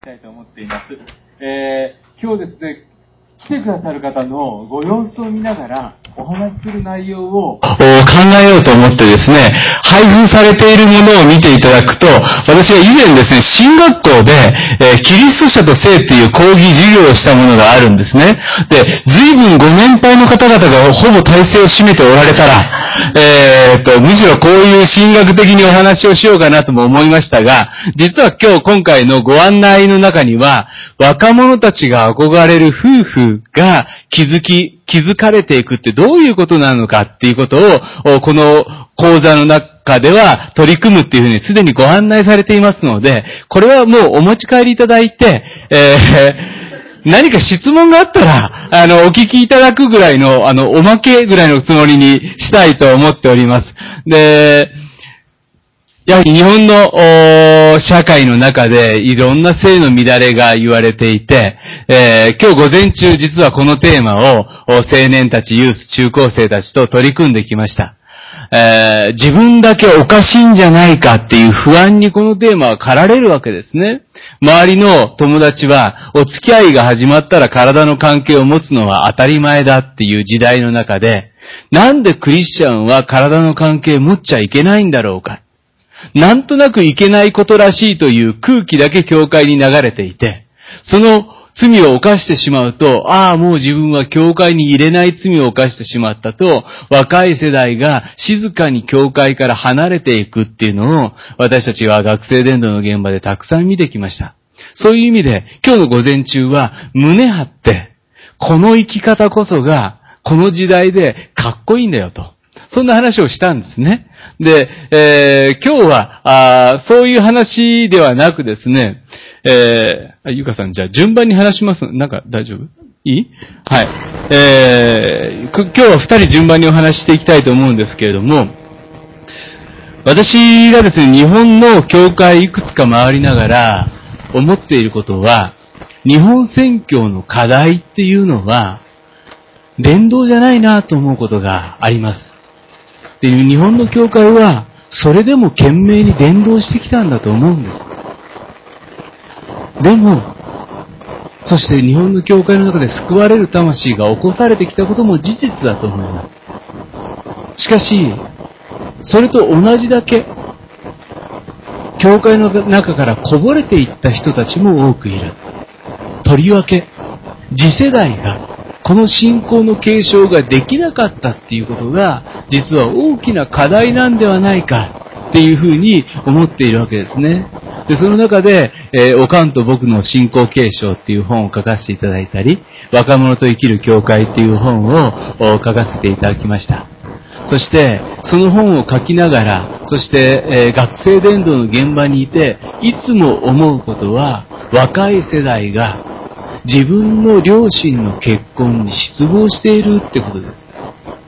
たいと思っています。今日ですね、来てくださる方のご様子を見ながらお話しする内容を考えようと思ってですね、配布されているものを見ていただくと、私は以前ですね、進学校で、キリスト者と性っていう講義授業をしたものがあるんですね。で、随分ご年配の方々がほぼ体制を占めておられたら、むしろこういう神学的にお話をしようかなとも思いましたが、実は今回のご案内の中には、若者たちが憧れる夫婦が気づかれていくってどういうことなのかっていうことを、この講座の中では取り組むっていうふうにすでにご案内されていますので、これはもうお持ち帰りいただいて、何か質問があったら、お聞きいただくぐらいの、おまけぐらいのつもりにしたいと思っております。で、やはり日本の社会の中でいろんな性の乱れが言われていて、今日午前中実はこのテーマを青年たち、ユース、中高生たちと取り組んできました。自分だけおかしいんじゃないかっていう不安にこのテーマは駆られるわけですね。周りの友達はお付き合いが始まったら体の関係を持つのは当たり前だっていう時代の中で、なんでクリスチャンは体の関係を持っちゃいけないんだろうか。なんとなくいけないことらしいという空気だけ教会に流れていて、その罪を犯してしまうと、もう自分は教会に入れない罪を犯してしまったと、若い世代が静かに教会から離れていくっていうのを、私たちは学生伝道の現場でたくさん見てきました。そういう意味で、今日の午前中は胸張って、この生き方こそが、この時代でかっこいいんだよと。そんな話をしたんですね。で、今日は、そういう話ではなくですね、ゆかさんじゃあ順番に話します。なんか大丈夫？いい？はい。今日は二人順番にお話ししていきたいと思うんですけれども、私がですね、日本の教会いくつか回りながら思っていることは、日本宣教の課題っていうのは、伝道じゃないなと思うことがあります。で、日本の教会は、それでも懸命に伝道してきたんだと思うんです。でも、そして日本の教会の中で救われる魂が起こされてきたことも事実だと思います。しかし、それと同じだけ、教会の中からこぼれていった人たちも多くいる。とりわけ、次世代が、この信仰の継承ができなかったっていうことが、実は大きな課題なんではないかっていうふうに思っているわけですね。で、その中で、おかんと僕の信仰継承っていう本を書かせていただいたり、若者と生きる教会っていう本を書かせていただきました。そして、その本を書きながら、そして、学生伝道の現場にいて、いつも思うことは、若い世代が自分の両親の結婚に失望しているってことです。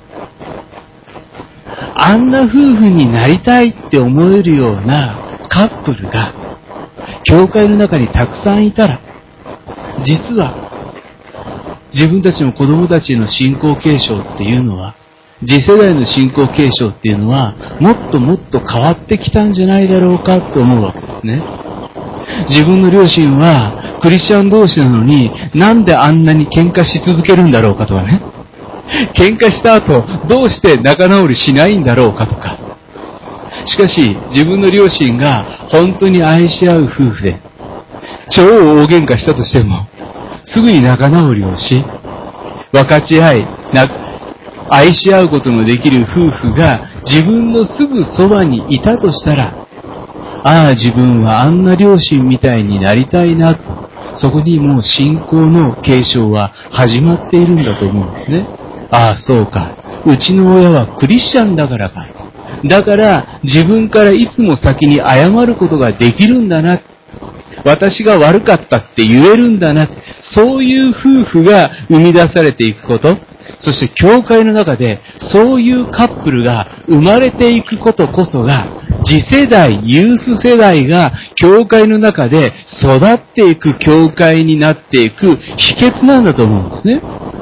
あんな夫婦になりたいって思えるようなカップルが、教会の中にたくさんいたら、実は自分たちの子供たちの信仰継承っていうのは、次世代の信仰継承っていうのは、もっともっと変わってきたんじゃないだろうかと思うわけですね。自分の両親はクリスチャン同士なのに、なんであんなに喧嘩し続けるんだろうかとかね。喧嘩した後、どうして仲直りしないんだろうかとか。しかし、自分の両親が本当に愛し合う夫婦で、超大喧嘩したとしても、すぐに仲直りをし、分かち合い、愛し合うことのできる夫婦が自分のすぐそばにいたとしたら、自分はあんな両親みたいになりたいな。そこにもう信仰の継承は始まっているんだと思うんですね。そうか。うちの親はクリスチャンだからか。だから自分からいつも先に謝ることができるんだな。私が悪かったって言えるんだな。そういう夫婦が生み出されていくこと。そして教会の中でそういうカップルが生まれていくことこそが、次世代、ユース世代が教会の中で育っていく教会になっていく秘訣なんだと思うんですね。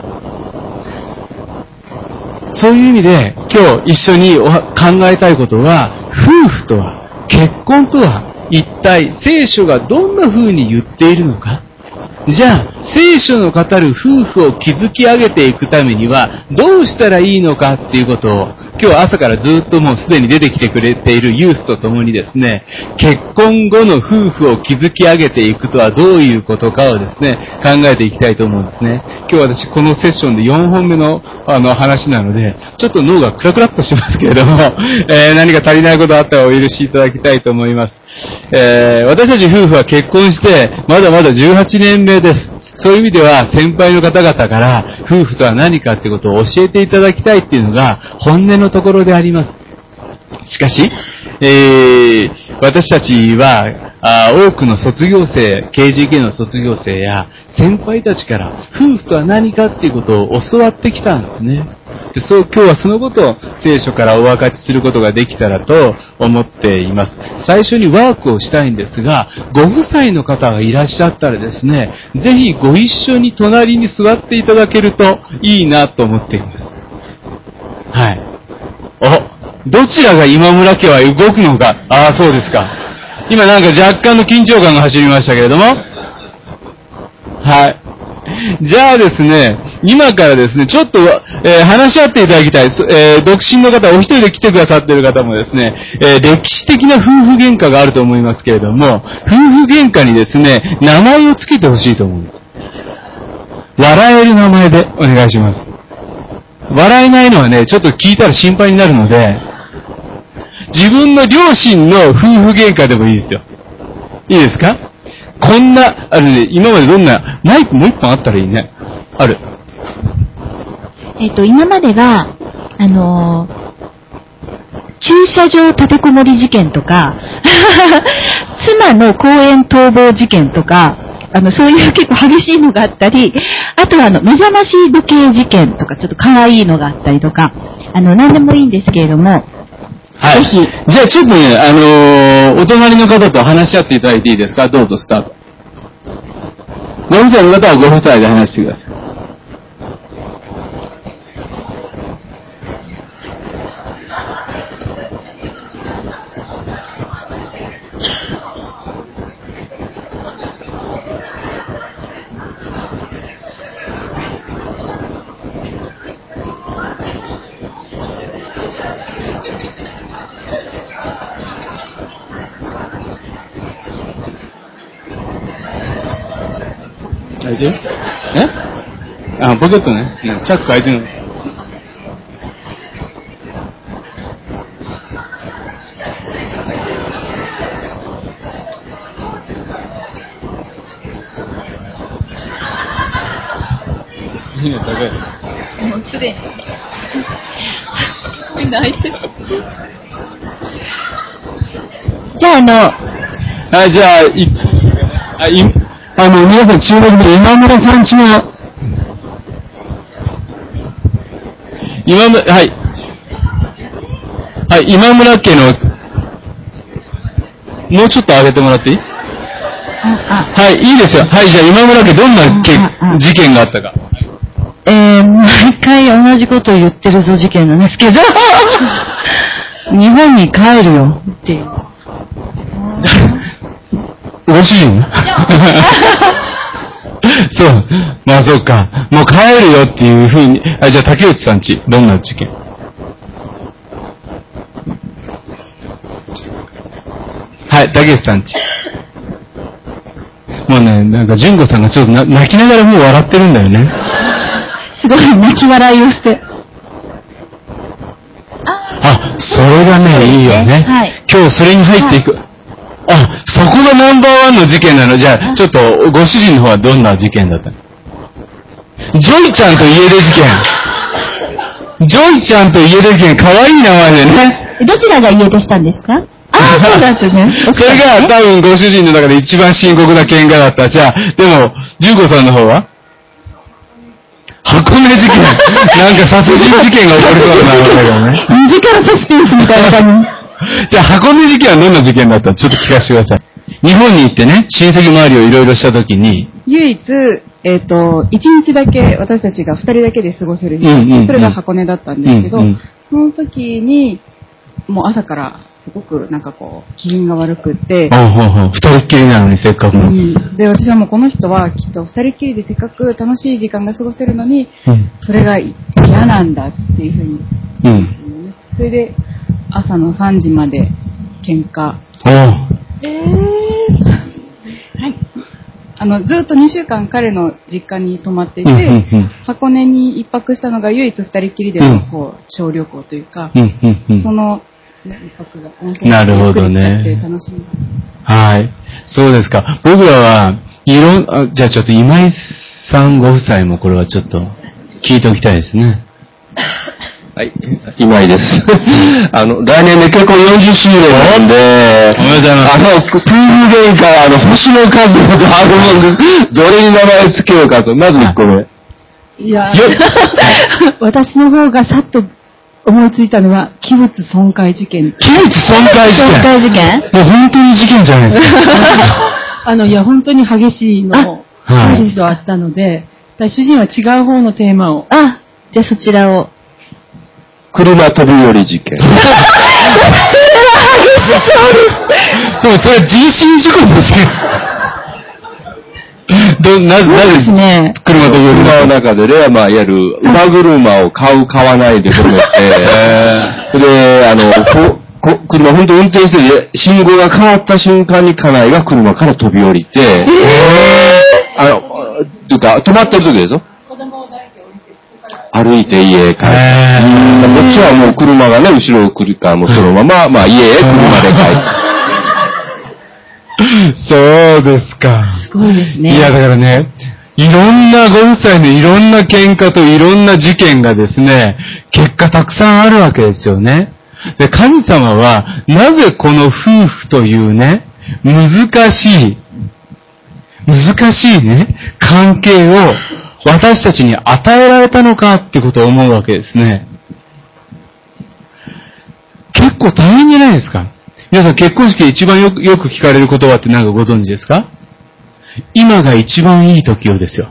そういう意味で今日一緒に考えたいことは、夫婦とは、結婚とは一体聖書がどんな風に言っているのか。じゃあ、聖書の語る夫婦を築き上げていくためにはどうしたらいいのかっていうことを、今日朝からずっともうすでに出てきてくれているユースと共にですね、結婚後の夫婦を築き上げていくとはどういうことかをですね、考えていきたいと思うんですね。今日私このセッションで4本目の話なので、ちょっと脳がクラクラっとしますけれども、何か足りないことあったらお許しいただきたいと思います。私たち夫婦は結婚してまだまだ18年目です。そういう意味では先輩の方々から夫婦とは何かってことを教えていただきたいっていうのが本音のところであります。しかし、私たちは多くの卒業生、KGK の卒業生や先輩たちから夫婦とは何かっていうことを教わってきたんですね。で、今日はそのことを聖書からお分かちすることができたらと思っています。最初にワークをしたいんですが、ご夫妻の方がいらっしゃったらですね、ぜひご一緒に隣に座っていただけるといいなと思っています。はい。どちらが今村家は動くのか。ああ、そうですか。今なんか若干の緊張感が走りましたけれども。はい。じゃあですね、今からですね、ちょっと、話し合っていただきたい。独身の方、お一人で来てくださっている方もですね、歴史的な夫婦喧嘩があると思いますけれども、夫婦喧嘩にですね、名前をつけてほしいと思うんです。笑える名前でお願いします。笑えないのはね、ちょっと聞いたら心配になるので、自分の両親の夫婦喧嘩でもいいですよ。いいですか？こんな、ね、今までどんな、マイクもう一本あったらいいね。ある。 今までは、駐車場立てこもり事件とか、妻の公園逃亡事件とか、そういう結構激しいのがあったり、あとは目覚まし時計事件とか、ちょっと可愛いのがあったりとか、何でもいいんですけれども、 はい。ぜひ。じゃあちょっとね、お隣の方と話し合っていただいていいですか？どうぞスタート。ご夫妻の方はご夫妻で話してください。開いてる？ポケットね。チャック開いてるの。いいね、高い。 もうすでに。みんな開いてる。じゃあはい、じゃあ、皆さん注目で今村さんちの、はい。はい、今村家の、もうちょっと上げてもらっていい？はい、いいですよ。はい、じゃあ今村家どんな事件があったか。 毎回同じことを言ってるぞ事件なんですけど、日本に帰るよっていう。 ご主人そう。まあそうか。もう帰るよっていうふうに。じゃあ竹内さんち、どんな事件？はい、竹内さんち。もうね、なんか純子さんがちょっと泣きながらもう笑ってるんだよね。 すごい泣き笑いをして。 それがね、いいよね。はい。今日それに入っていく。はい、そこがナンバーワンの事件なの。じゃあ、ちょっと、ご主人の方はどんな事件だったの？ジョイちゃんと家出事件。ジョイちゃんと家出事件、かわいい名前でね。 どちらが家出したんですか？そうだったね。 それが多分ご主人の中で一番深刻な喧嘩だった。じゃあ、でも、純子さんの方は箱根事件。なんか殺人事件が起こりそうな名前だけどね。 2時間サスペンスみたいな感じ。 じゃあ、箱根事件はどんな事件だった？ちょっと聞かせてください。日本に行ってね、親戚周りをいろいろしたときに。 唯一、1日だけ私たちが2人だけで過ごせる日があって、それが箱根だったんですけど、その時に、もう朝からすごくなんかこう、機嫌が悪くって、 二人っきりなのにせっかくの。 で、私はもうこの人はきっと二人っきりでせっかく楽しい時間が過ごせるのに、それが嫌なんだっていうふうに。それで、朝の3時まで喧嘩。はい。ずっと2週間彼の実家に泊まっていて、箱根に一泊したのが唯一二人っきりでのこう小旅行というか、その一泊が温泉にゆっくり使って楽しみます。 はい。そうですか。僕らは、じゃあちょっと今井さんご夫妻もこれはちょっと聞いておきたいですね。 はい、今井です。来年で結婚40周年なんで、 おめでとうございます。 プールゲイから星の数があるもんです。どれに名前つけようかと。まず1個目。 いや、私の方がさっと思いついたのは、器物損壊事件。 器物損壊事件損壊事件もう本当に事件じゃないですか。 いや、本当に激しいの、そうとあったので、主人は違う方のテーマを。 じゃあそちらを。 車飛び降り事件。 それは激しそうです。 そう、それは人身事故ですね。なぜ車飛び降り車の中でね、いわゆる馬車を買わないで止めて、車本当運転してて、信号が変わった瞬間に家内が車から飛び降りて、というか、止まってる時ですよ。歩いて家へ帰る。こっちはもう車がね、後ろを来るからもうそのまま、家へ車で帰る。そうですか。 すごいですね。 いや、だからね、いろんなご夫妻のいろんな喧嘩といろんな事件がですね、結果たくさんあるわけですよね。で、神様は、なぜこの夫婦というね、難しいね、関係を、私たちに与えられたのかってことを思うわけですね。結構大変じゃないですか。皆さん結婚式で一番よく聞かれる言葉って何かご存知ですか？今が一番いい時よですよ。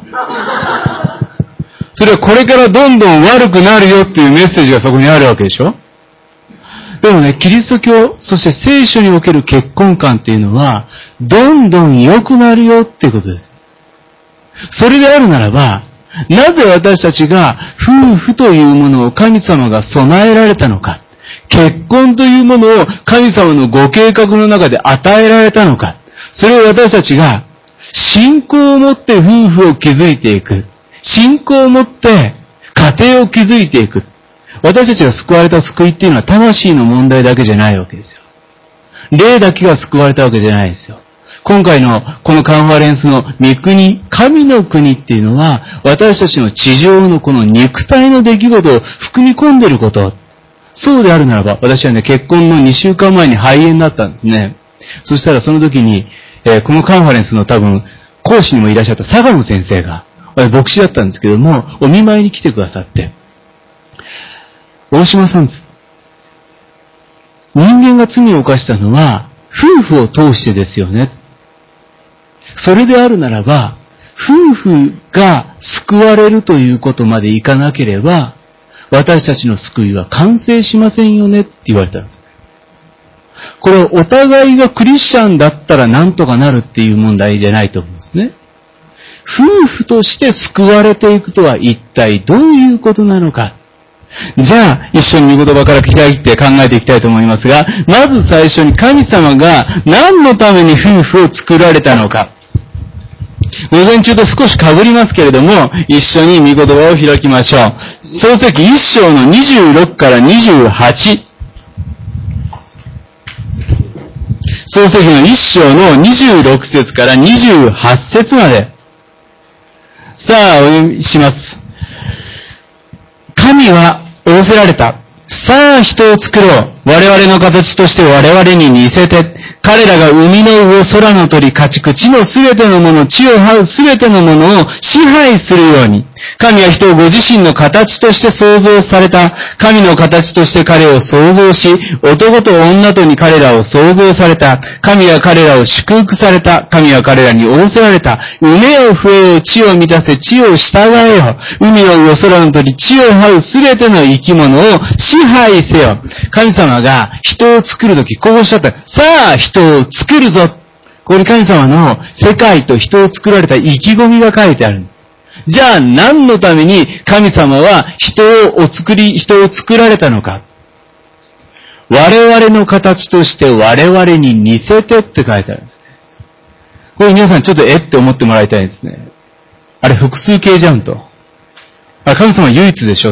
それはこれからどんどん悪くなるよっていうメッセージがそこにあるわけでしょ？でもね、キリスト教、そして聖書における結婚観っていうのは、どんどん良くなるよっていうことです。それであるならば、なぜ私たちが夫婦というものを神様が備えられたのか、結婚というものを神様のご計画の中で与えられたのか、それを私たちが信仰を持って夫婦を築いていく、信仰を持って家庭を築いていく。私たちが救われた救いっていうのは魂の問題だけじゃないわけですよ。霊だけが救われたわけじゃないですよ。今回のこのカンファレンスの御国、神の国っていうのは、私たちの地上のこの肉体の出来事を含み込んでいること。そうであるならば、私はね、結婚の2週間前に肺炎だったんですね。そしたらその時に、このカンファレンスの多分、講師にもいらっしゃった佐賀の先生が、牧師だったんですけども、お見舞いに来てくださって、大島さんです。人間が罪を犯したのは、夫婦を通してですよね。それであるならば、夫婦が救われるということまでいかなければ、私たちの救いは完成しませんよねって言われたんです。これはお互いがクリスチャンだったらなんとかなるっていう問題じゃないと思うんですね。夫婦として救われていくとは一体どういうことなのか。じゃあ、一緒に御言葉から開いて考えていきたいと思いますが、まず最初に神様が何のために夫婦を作られたのか。午前中と少し被りますけれども、一緒に御言葉を開きましょう。創世記1章の26から28。創世記の1章の26節から28節まで。さあ、お読みします。神は仰せられた。さあ、人を作ろう。我々の形として我々に似せて、 彼らが海の上、空の鳥、家畜、地のすべてのもの、地を這うすべてのものを支配するように、神は人をご自身の形として創造された。神の形として彼を創造し、男と女とに彼らを創造された。神は彼らを祝福された。神は彼らに仰せられた。うねを増えよ、地を満たせ、地を従えよ。海の上、空の鳥、地を這うすべての生き物を支配せよ。神様が人を作るとき、こうおっしゃった。さあ、人を作るぞ。ここに神様の世界と人を作られた意気込みが書いてある。じゃあ何のために神様は人を作られたのか。我々の形として我々に似せてって書いてあるんですね。これ皆さんちょっとって思ってもらいたいですね。あれ複数形じゃんと。あれ神様唯一でしょ。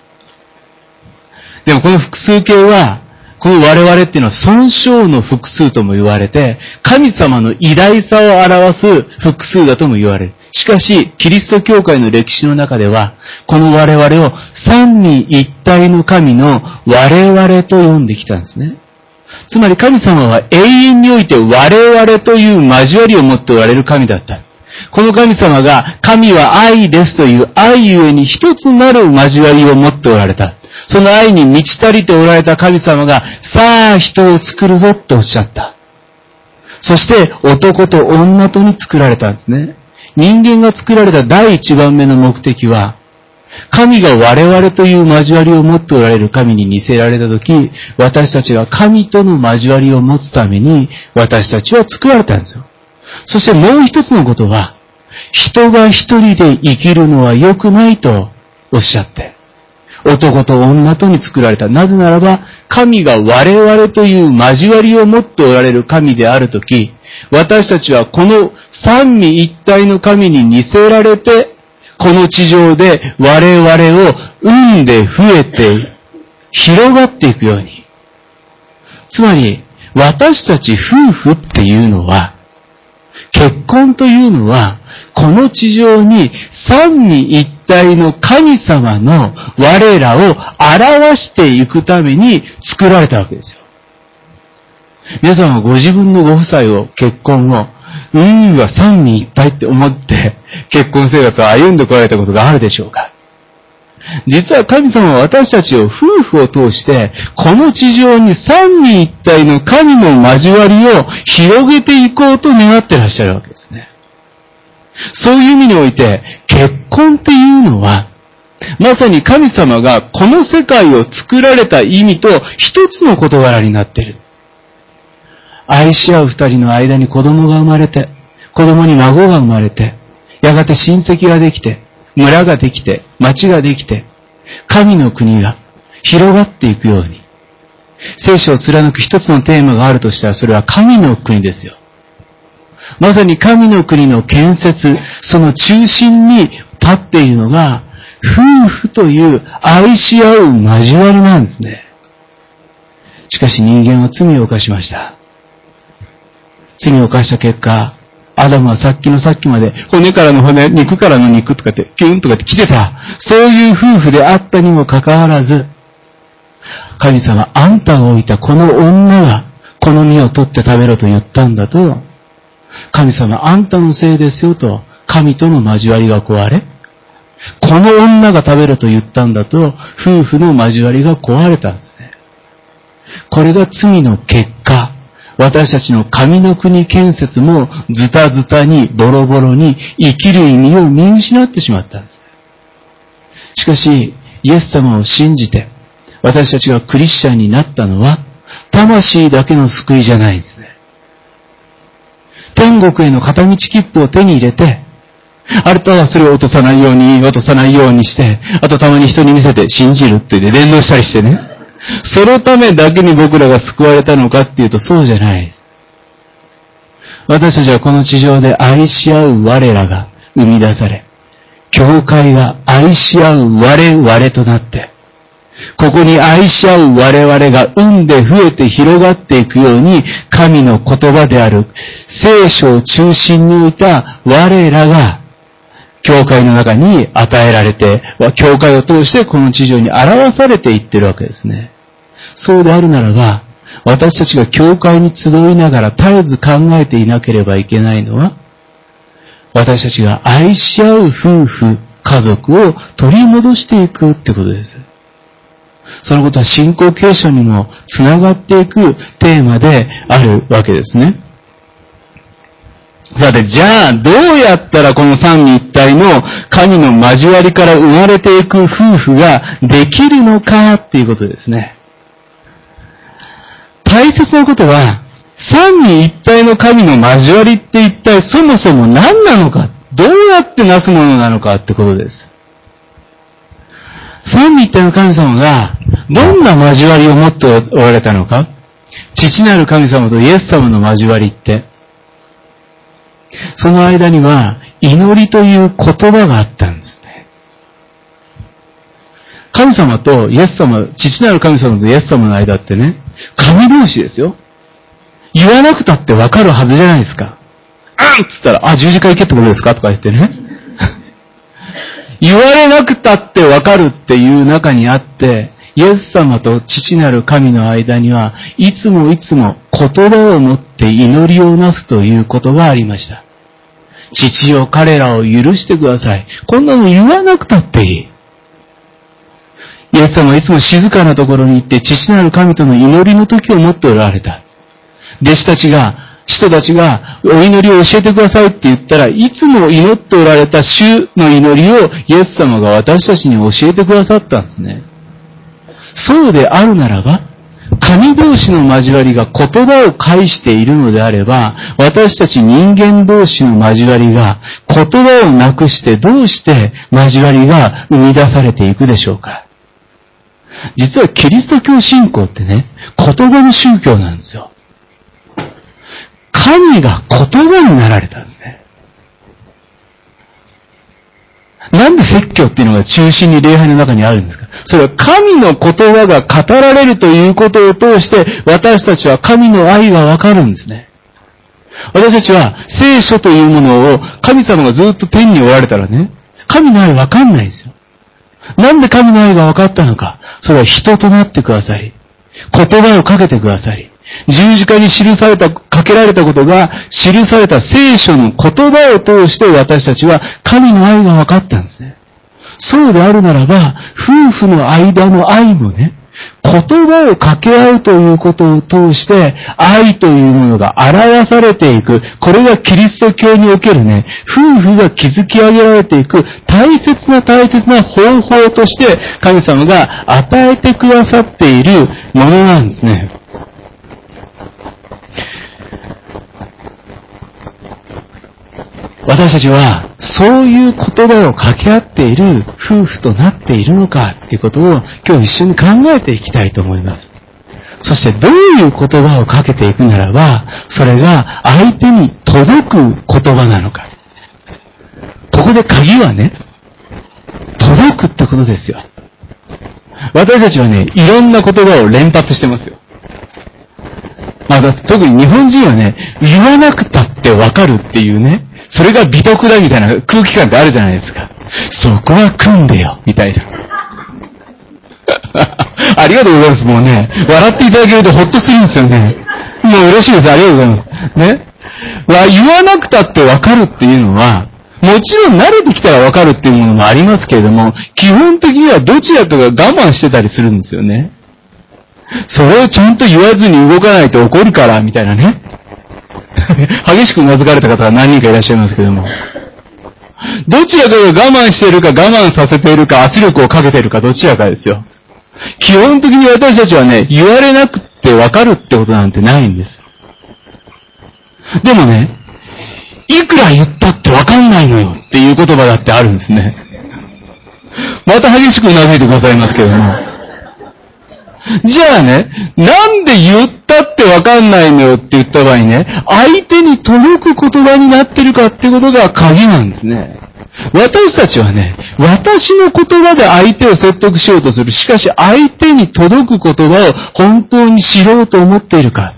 でもこの複数形は、この我々っていうのは損傷の複数とも言われて、神様の偉大さを表す複数だとも言われる。しかし、キリスト教会の歴史の中では、この我々を三位一体の神の我々と呼んできたんですね。つまり神様は永遠において我々という交わりを持っておられる神だった。この神様が神は愛ですという愛ゆえに一つなる交わりを持っておられた。その愛に満ち足りておられた神様が、さあ人を作るぞとおっしゃった。そして男と女とに作られたんですね。人間が作られた第一番目の目的は、神が我々という交わりを持っておられる神に似せられたとき、私たちが神との交わりを持つために、私たちは作られたんですよ。そしてもう一つのことは、人が一人で生きるのは良くないとおっしゃって、男と女とに作られた。なぜならば、神が我々という交わりを持っておられる神であるとき、私たちはこの三位一体の神に似せられて、この地上で我々を生んで増えて広がっていくように。つまり、私たち夫婦っていうのは、結婚というのは、この地上に三位一体の神様の我らを表していくために作られたわけですよ。皆さんはご自分のご夫妻を、結婚を、は三位一体って思って結婚生活を歩んでこられたことがあるでしょうか。実は神様は私たちを夫婦を通して、この地上に三位一体の神の交わりを広げていこうと願ってらっしゃるわけですね。そういう意味において、結婚っていうのは、まさに神様がこの世界を作られた意味と一つの事柄になっている。愛し合う二人の間に子供が生まれて、子供に孫が生まれて、やがて親戚ができて、村ができて、町ができて、神の国が広がっていくように。聖書を貫く一つのテーマがあるとしたら、それは神の国ですよ。まさに神の国の建設、その中心に立っているのが、夫婦という愛し合う交わりなんですね。しかし人間は罪を犯しました。罪を犯した結果、アダムはさっきまで骨からの骨、肉からの肉とかって、キュンとかって来てた。そういう夫婦であったにもかかわらず、神様、あんたが置いたこの女が、この実を取って食べろと言ったんだと、神様、あんたのせいですよと、神との交わりが壊れ、この女が食べろと言ったんだと、夫婦の交わりが壊れたんですね。これが罪の結果。私たちの神の国建設もズタズタにボロボロに生きる意味を見失ってしまったんです。しかし、イエス様を信じて私たちがクリスチャンになったのは魂だけの救いじゃないんですね。天国への片道切符を手に入れて、あなたはそれを落とさないようにして、あとたまに人に見せて信じるって言って伝道したりしてね。そのためだけに僕らが救われたのかっていうとそうじゃないです。私たちはこの地上で愛し合う我らが生み出され、教会が愛し合う我々となって、ここに愛し合う我々が生んで増えて広がっていくように、神の言葉である聖書を中心に置いた我らが、教会の中に与えられて、教会を通してこの地上に表されていってるわけですね。そうであるならば、 私たちが教会に集いながら絶えず考えていなければいけないのは、私たちが愛し合う夫婦、家族を取り戻していくってことです。そのことは信仰継承にもつながっていくテーマであるわけですね。さて、じゃあどうやったらこの三位一体の神の交わりから生まれていく夫婦ができるのかっていうことですね。大切なことは、三位一体の神の交わりって一体そもそも何なのか、どうやってなすものなのかってことです。三位一体の神様がどんな交わりを持っておられたのか、父なる神様とイエス様の交わりって、その間には祈りという言葉があったんですね。神様とイエス様、父なる神様とイエス様の間ってね、神同士ですよ。言わなくたってわかるはずじゃないですか。っつったら、十字架行けってことですかとか言ってね。言われなくたってわかるっていう中にあって、イエス様と父なる神の間には、いつもいつも言葉を持って祈りをなすということがありました。父よ、彼らを許してください。こんなの言わなくたっていい。イエス様はいつも静かなところに行って父なる神との祈りの時を持っておられた。弟子たちが、人たちがお祈りを教えてくださいって言ったら、いつも祈っておられた主の祈りをイエス様が私たちに教えてくださったんですね。そうであるならば、神同士の交わりが言葉を介しているのであれば、私たち人間同士の交わりが言葉をなくしてどうして交わりが生み出されていくでしょうか。実はキリスト教信仰ってね、言葉の宗教なんですよ。神が言葉になられたんですね。なんで説教っていうのが中心に礼拝の中にあるんですか？それは神の言葉が語られるということを通して私たちは神の愛がわかるんですね。私たちは聖書というものを神様がずっと天におられたらね、神の愛わかんないんですよ。なんで神の愛がわかったのか。それは人となってくださり、言葉をかけてくださり、十字架にかけられたことが記された聖書の言葉を通して私たちは神の愛が分かったんですね。そうであるならば、夫婦の間の愛もね、言葉を掛け合うということを通して愛というものが表されていく。これがキリスト教におけるね、夫婦が築き上げられていく大切な方法として神様が与えてくださっているものなんですね。私たちはそういう言葉を掛け合っている夫婦となっているのかっていうことを今日一緒に考えていきたいと思います。そしてどういう言葉をかけていくならば、それが相手に届く言葉なのか。ここで鍵はね、届くってことですよ。私たちはね、いろんな言葉を連発してますよ。特に日本人はね、言わなくたってわかるっていうね、それが美徳だみたいな空気感ってあるじゃないですか。そこは組んでよ、みたいな。ありがとうございます。もうね、笑っていただけるとほっとするんですよね。もう嬉しいです。ありがとうございます。ね。言わなくたってわかるっていうのは、もちろん慣れてきたらわかるっていうものもありますけれども、基本的にはどちらかが我慢してたりするんですよね。それをちゃんと言わずに動かないと怒るから、みたいなね。激しくうなずかれた方が何人かいらっしゃいますけども。どちらかが我慢しているか我慢させているか圧力をかけているかどちらかですよ。基本的に私たちはね、言われなくてわかるってことなんてないんです。でもね、いくら言ったってわかんないのよっていう言葉だってあるんですね。また激しくうなずいてくださいますけども。じゃあね、なんで言ったってわかんないのよって言った場合にね、相手に届く言葉になってるかってことが鍵なんですね。私たちはね、私の言葉で相手を説得しようとする。しかし相手に届く言葉を本当に知ろうと思っているか。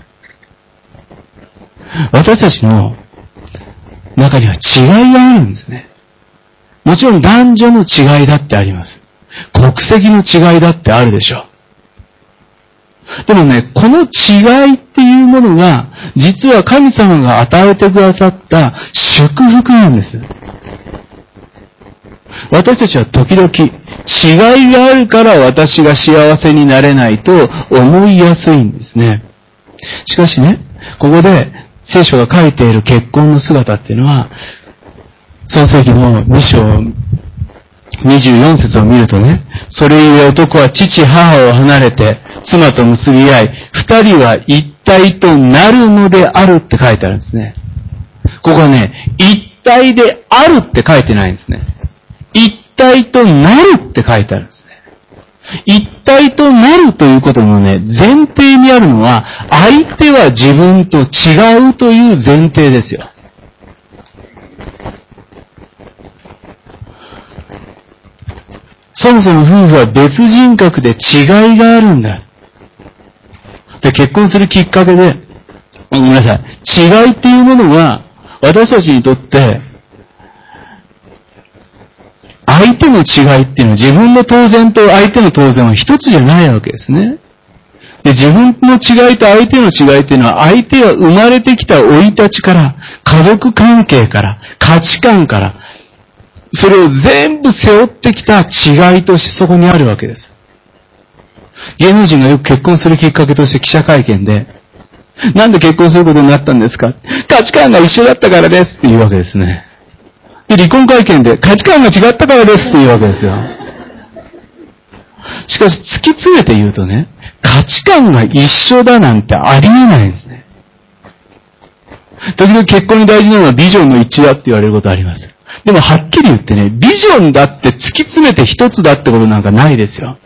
私たちの中には違いがあるんですね。もちろん男女の違いだってあります。国籍の違いだってあるでしょう。 でもね、この違いっていうものが、実は神様が与えてくださった祝福なんです。私たちは時々、違いがあるから私が幸せになれないと思いやすいんですね。しかしね、ここで聖書が書いている結婚の姿っていうのは、創世記の2章24節を見るとね、それゆえ男は父母を離れて妻と結び合い、二人は一体となるのであるって書いてあるんですね。ここはね、一体であるって書いてないんですね。一体となるって書いてあるんですね。一体となるということのね、前提にあるのは、相手は自分と違うという前提ですよ。そもそも夫婦は別人格で違いがあるんだ。で、結婚するきっかけで、ごめんなさい。違いっていうものは、私たちにとって、相手の違いっていうのは自分の当然と相手の当然は一つじゃないわけですね。で、自分の違いと相手の違いっていうのは、相手が生まれてきた生い立ちから、家族関係から、価値観から、それを全部背負ってきた違いとしてそこにあるわけです。芸能人がよく結婚するきっかけとして記者会見で、なんで結婚することになったんですか？価値観が一緒だったからですって言うわけですね。で、離婚会見で価値観が違ったからですって言うわけですよ。しかし突き詰めて言うとね、価値観が一緒だなんてありえないんですね。時々結婚に大事なのはビジョンの一致だって言われることあります。でもはっきり言ってね、ビジョンだって突き詰めて一つだってことなんかないですよ。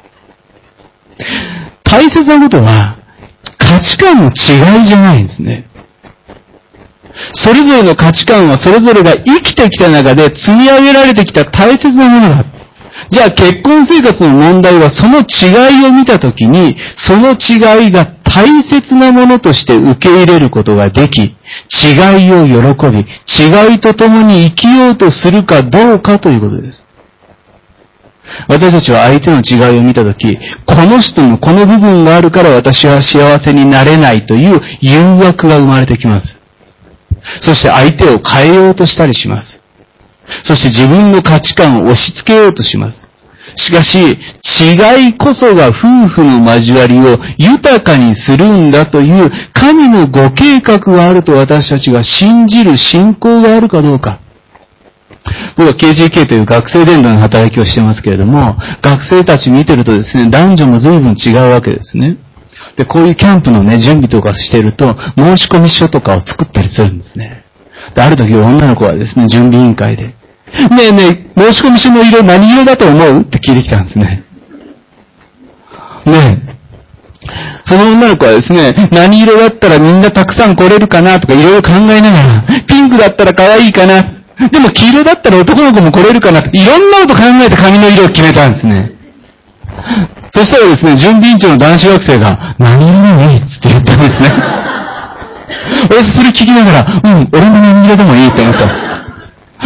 大切なことは価値観の違いじゃないんですね。それぞれの価値観はそれぞれが生きてきた中で積み上げられてきた大切なものだ。じゃあ結婚生活の問題はその違いを見たときに、その違いが大切なものとして受け入れることができ、違いを喜び、違いと共に生きようとするかどうかということです。私たちは相手の違いを見たとき、この人のこの部分があるから私は幸せになれないという誘惑が生まれてきます。そして相手を変えようとしたりします。そして自分の価値観を押し付けようとします。しかし、違いこそが夫婦の交わりを豊かにするんだという神のご計画があると私たちが信じる信仰があるかどうか。僕は KGK という学生伝道の働きをしてますけれども、学生たち見てるとですね、男女も随分違うわけですね。で、こういうキャンプのね、準備とかしてると、申し込み書とかを作ったりするんですね。で、ある時女の子はですね、準備委員会で、ねえねえ、申し込み書の色何色だと思うって聞いてきたんですね。ねえ。その女の子はですね、何色だったらみんなたくさん来れるかなとかいろいろ考えながら、ピンクだったら可愛いかな、でも黄色だったら男の子も来れるかなって、いろんなこと考えて髪の色を決めたんですね。そしたらですね、準備委員長の男子学生が、何色でもいいっつって言ったんですね。私それ聞きながら、俺も何色でもいいって思ったんです。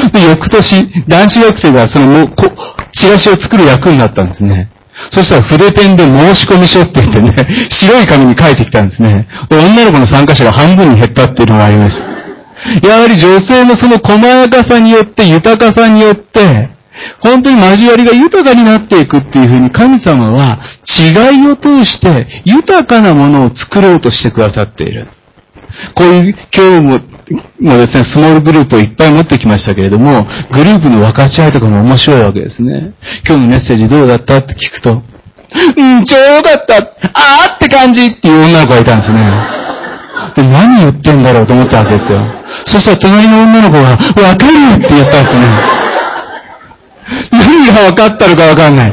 で、翌年、男子学生がそのチラシを作る役になったんですね。そしたら筆ペンで申し込み書って言ってね、白い紙に書いてきたんですね。で、女の子の参加者が半分に減ったっていうのがありました。やはり女性のその細やかさによって、豊かさによって、本当に交わりが豊かになっていくっていうふうに神様は違いを通して豊かなものを作ろうとしてくださっている。こういう今日もですね、スモールグループをいっぱい持ってきましたけれども、グループの分かち合いとかも面白いわけですね。今日のメッセージどうだったって聞くと、超良かった、あーって感じっていう女の子がいたんですね。で、何言ってんだろうと思ったわけですよ。そしたら隣の女の子が、わかるって言ったんですね。何が分かったのか分かんない。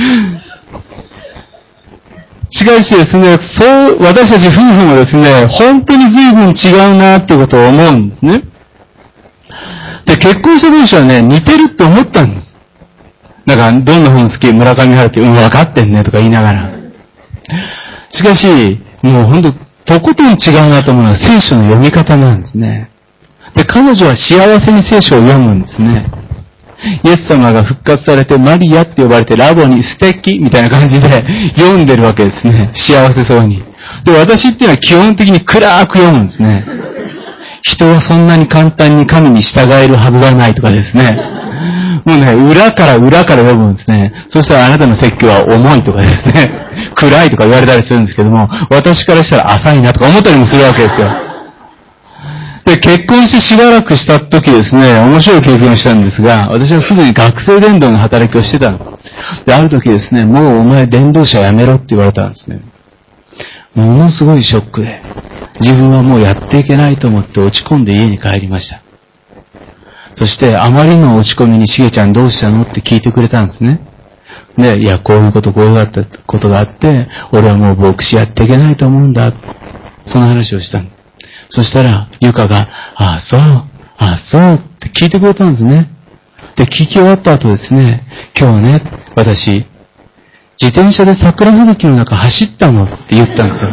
しかしですね、私たち夫婦もですね、本当に随分違うなってことを思うんですね。で、結婚した同士はね、似てるって思ったんです。だから、どんな本好き？村上春樹、分かってんねとか言いながら。しかし、もう本当、とことん違うなと思うのは聖書の読み方なんですね。で、彼女は幸せに聖書を読むんですね。 イエス様が復活されてマリアって呼ばれてラボに素敵みたいな感じで読んでるわけですね。幸せそうに。で、私っていうのは基本的に暗く読むんですね。人はそんなに簡単に神に従えるはずがないとかですね。もうね、裏から読むんですね。そしたらあなたの説教は重いとかですね。暗いとか言われたりするんですけども、私からしたら浅いなとか思ったりもするわけですよ。で、結婚してしばらくした時ですね、面白い経験をしたんですが、私はすでに学生伝道の働きをしてたんです。で、ある時ですね、もうお前伝道者やめろって言われたんですね。ものすごいショックで、自分はもうやっていけないと思って落ち込んで家に帰りました。そしてあまりの落ち込みにしげちゃんどうしたのって聞いてくれたんですね。で、いや、こういうことがあって、俺はもう牧師やっていけないと思うんだ。その話をしたの。そしたら、ゆかが、ああ、そうって聞いてくれたんですね。で、聞き終わった後ですね、今日ね、私、自転車で桜吹雪の中走ったのって言ったんですよ。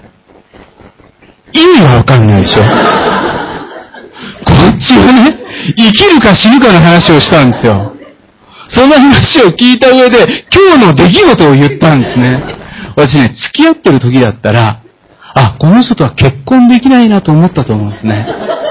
意味がわかんないでしょ。こっちはね、生きるか死ぬかの話をしたんですよ。その話を聞いた上で、今日の出来事を言ったんですね。私ね、付き合ってる時だったら、あ、この人とは結婚できないなと思ったと思うんですね。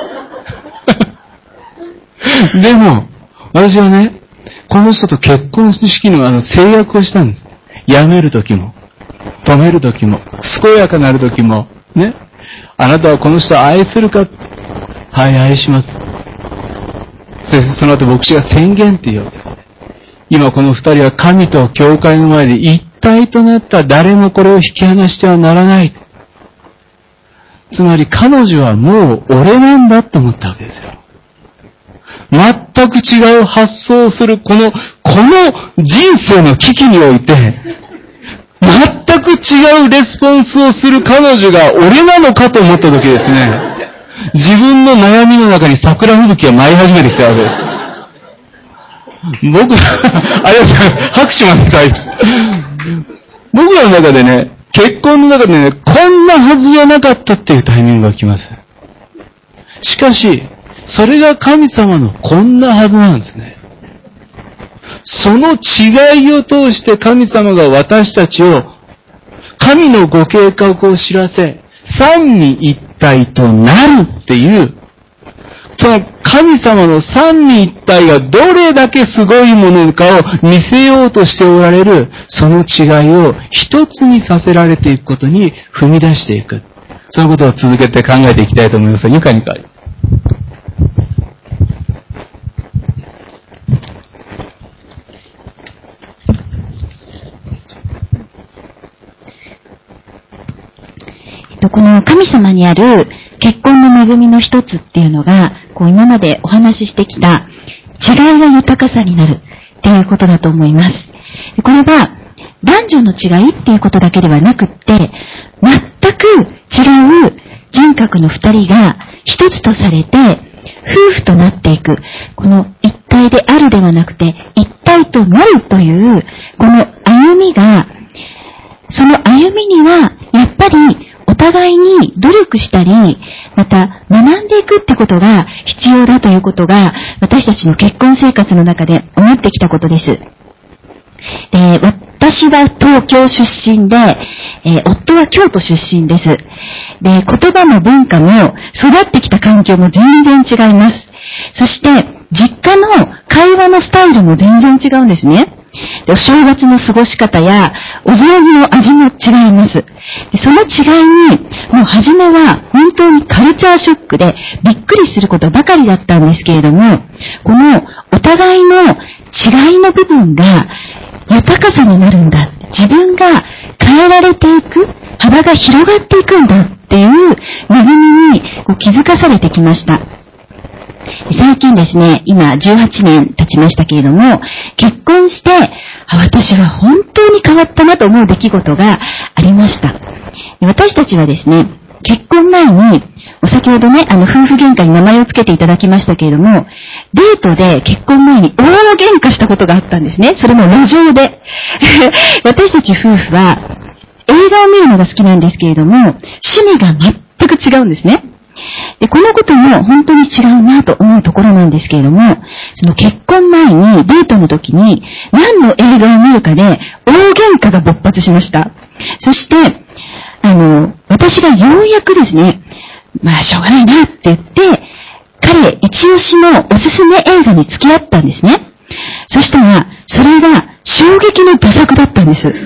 でも、私はね、この人と結婚式の制約をしたんです。辞める時も、止める時も、健やかなる時も、ね。あなたはこの人を愛するか？はい、愛します。その後牧師が宣言って言うわけですね。今この二人は神と教会の前で一体となった誰もこれを引き離してはならない。つまり彼女はもう俺なんだと思ったわけですよ。全く違う発想をするこの人生の危機において、全く違うレスポンスをする彼女が俺なのかと思った時ですね、自分の悩みの中に桜吹雪が舞い始めてきたわけです。ありがとうございます。拍手まで書いて。僕らの中でね、結婚の中でね、こんなはずじゃなかったっていうタイミングが来ます。しかし、それが神様のこんなはずなんですね。その違いを通して神様が私たちを、神のご計画を知らせ、三位一体となるっていう、その神様の三位一体がどれだけすごいものかを見せようとしておられる、その違いを一つにさせられていくことに踏み出していく。そういうことを続けて考えていきたいと思います。ゆかに変わります。 この神様にある結婚の恵みの一つっていうのが、今までお話ししてきた違いが豊かさになるっていうことだと思います。これは男女の違いっていうことだけではなくって、全く違う人格の二人が一つとされて夫婦となっていく。この一体であるではなくて一体となるというこの歩みが、その歩みにはやっぱりお互いに努力したり、また学んでいくってことが必要だということが、私たちの結婚生活の中で思ってきたことです。私は東京出身で、夫は京都出身です。で、言葉も文化も育ってきた環境も全然違います。そして、実家の会話のスタイルも全然違うんですね。で、お正月の過ごし方やお雑煮の味も違います。で、その違いに、もう初めは本当にカルチャーショックでびっくりすることばかりだったんですけれども、このお互いの違いの部分が豊かさになるんだ。自分が変えられていく、幅が広がっていくんだっていう恵みに気づかされてきました。最近ですね、今18年経ちましたけれども、結婚して、私は本当に変わったなと思う出来事がありました。私たちはですね、結婚前に、先ほどね、夫婦喧嘩に名前をつけていただきましたけれども、デートで結婚前に大喧嘩したことがあったんですね。それも路上で。私たち夫婦は映画を見るのが好きなんですけれども、趣味が全く違うんですね。 で、このことも本当に違うなと思うところなんですけれども、その結婚前にデートの時に何の映画を見るかで大喧嘩が勃発しました。そして、私がようやくですね、まあしょうがないなって言って、彼一押しのおすすめ映画に付き合ったんですね。そしたら、それが衝撃のダ作だったんです。それ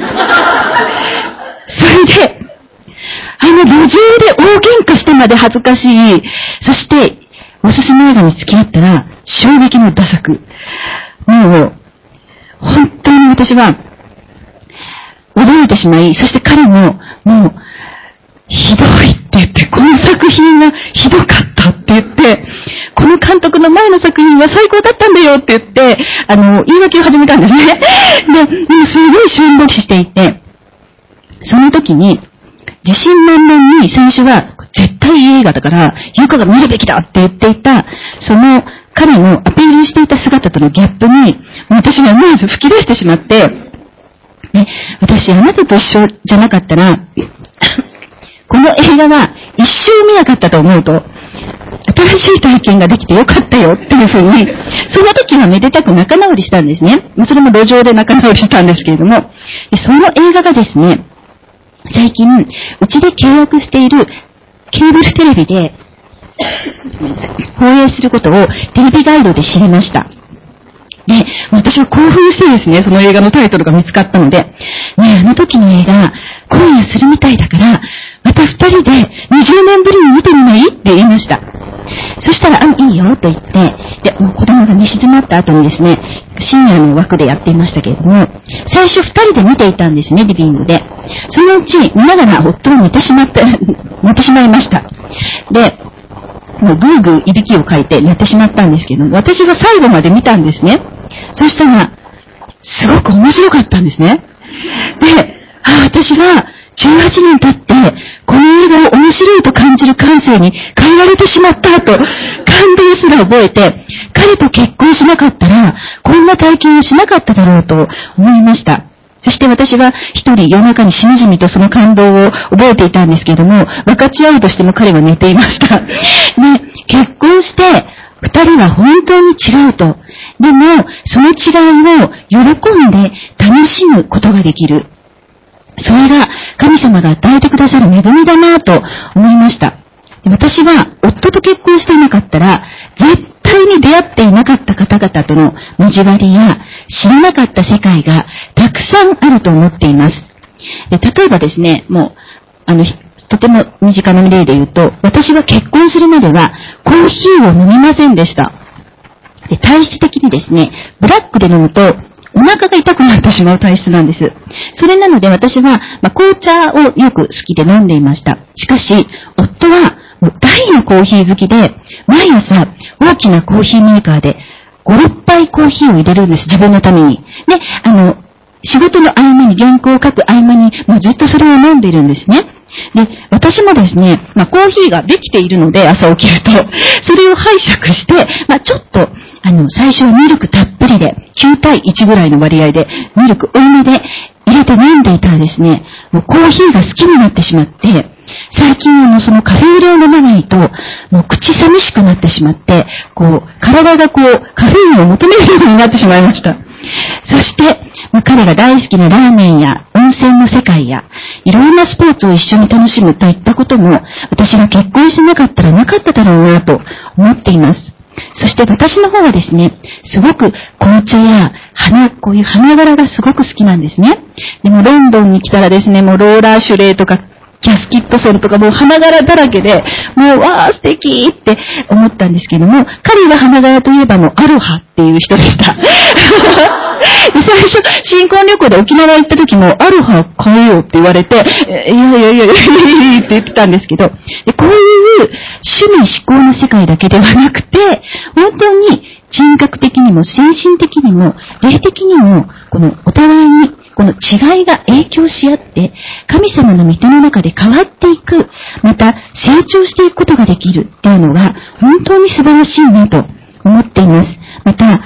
で、路上で大喧嘩してまで恥ずかしい。そして、おすすめ映画に付き合ったら、衝撃のダ作。もう、本当に私は、驚いてしまい、そして彼も、もう、ひどいって言って、この作品はひどかったって言って、この監督の前の作品は最高だったんだよって言って、言い訳を始めたんですね。で、すごいしょんぼりしていて、その時に、自信満々に最初は、絶対いい映画だから、ゆかが見るべきだって言っていた、その彼のアピールしていた姿とのギャップに、私は思わず吹き出してしまって、ね、私あなたと一緒じゃなかったら、この映画は一生見なかったと思うと、新しい体験ができてよかったよっていうふうに、その時はめでたく仲直りしたんですね。それも路上で仲直りしたんですけれども、その映画がですね、最近、うちで契約しているケーブルテレビで放映することをテレビガイドで知りました。で、私は興奮してですね、その映画のタイトルが見つかったので、ねえ、あの時の映画、今夜するみたいだから、また二人で20年ぶりに見てみないって言いました。そしたら、いいよと言って、で、もう子供が寝静まった後にですね、深夜の枠でやっていましたけれども、最初二人で見ていたんですね、リビングで。そのうち見ながら夫は寝てしまいました。で、もうぐーぐーいびきをかいて寝てしまったんですけども、私が最後まで見たんですね。そしたら、すごく面白かったんですね。で、私は18年経って、この映画を面白いと感じる感性に変えられてしまったと、感動すら覚えて、彼と結婚しなかったら、こんな体験をしなかっただろうと思いました。そして私は一人夜中にしみじみとその感動を覚えていたんですけれども、分かち合うとしても彼は寝ていました。ね、結婚して二人は本当に違うと。でも、その違いを喜んで楽しむことができる。それが神様が与えてくださる恵みだなと思いました。私は夫と結婚していなかったら、絶対に出会っていなかった方々との交わりや、知らなかった世界がたくさんあると思っています。で、例えばですね、もう、とても身近な例で言うと、私は結婚するまではコーヒーを飲みませんでした。で、体質的にですね、ブラックで飲むと、お腹が痛くなってしまう体質なんです。それなので私は、紅茶をよく好きで飲んでいました。しかし、夫は大のコーヒー好きで、毎朝大きなコーヒーメーカーで5、6杯コーヒーを入れるんです、自分のために。で、仕事の合間に、原稿を書く合間に、もうずっとそれを飲んでるんですね。で、私もですね、コーヒーができているので、朝起きると、それを拝借して、ちょっと、最初はミルクたっぷりで、9対1ぐらいの割合で、ミルク多めで入れて飲んでいたらですね、もうコーヒーが好きになってしまって、最近そのカフェオレを飲まないと、もう口寂しくなってしまって、体がカフェインを求めるようになってしまいました。そして、彼が大好きなラーメンや温泉の世界や、いろんなスポーツを一緒に楽しむといったことも、私が結婚してなかったらなかっただろうなと思っています。そして私の方はですね、すごく紅茶やこういう花柄がすごく好きなんですね。でもロンドンに来たらですね、もうローラーシュレーとかキャスキットソンとかもう花柄だらけで、もうわー素敵って思ったんですけども、彼は花柄といえばアロハっていう人でした。最初、新婚旅行で沖縄行った時も、アロハ買えよって言われて、いやって言ってたんですけど、でこういう趣味思考の世界だけではなくて、本当に人格的にも精神的にも霊的にも、このお互いにこの違いが影響し合って、神様の御手の中で変わっていく、また成長していくことができるっていうのが、本当に素晴らしいなと思っています。また、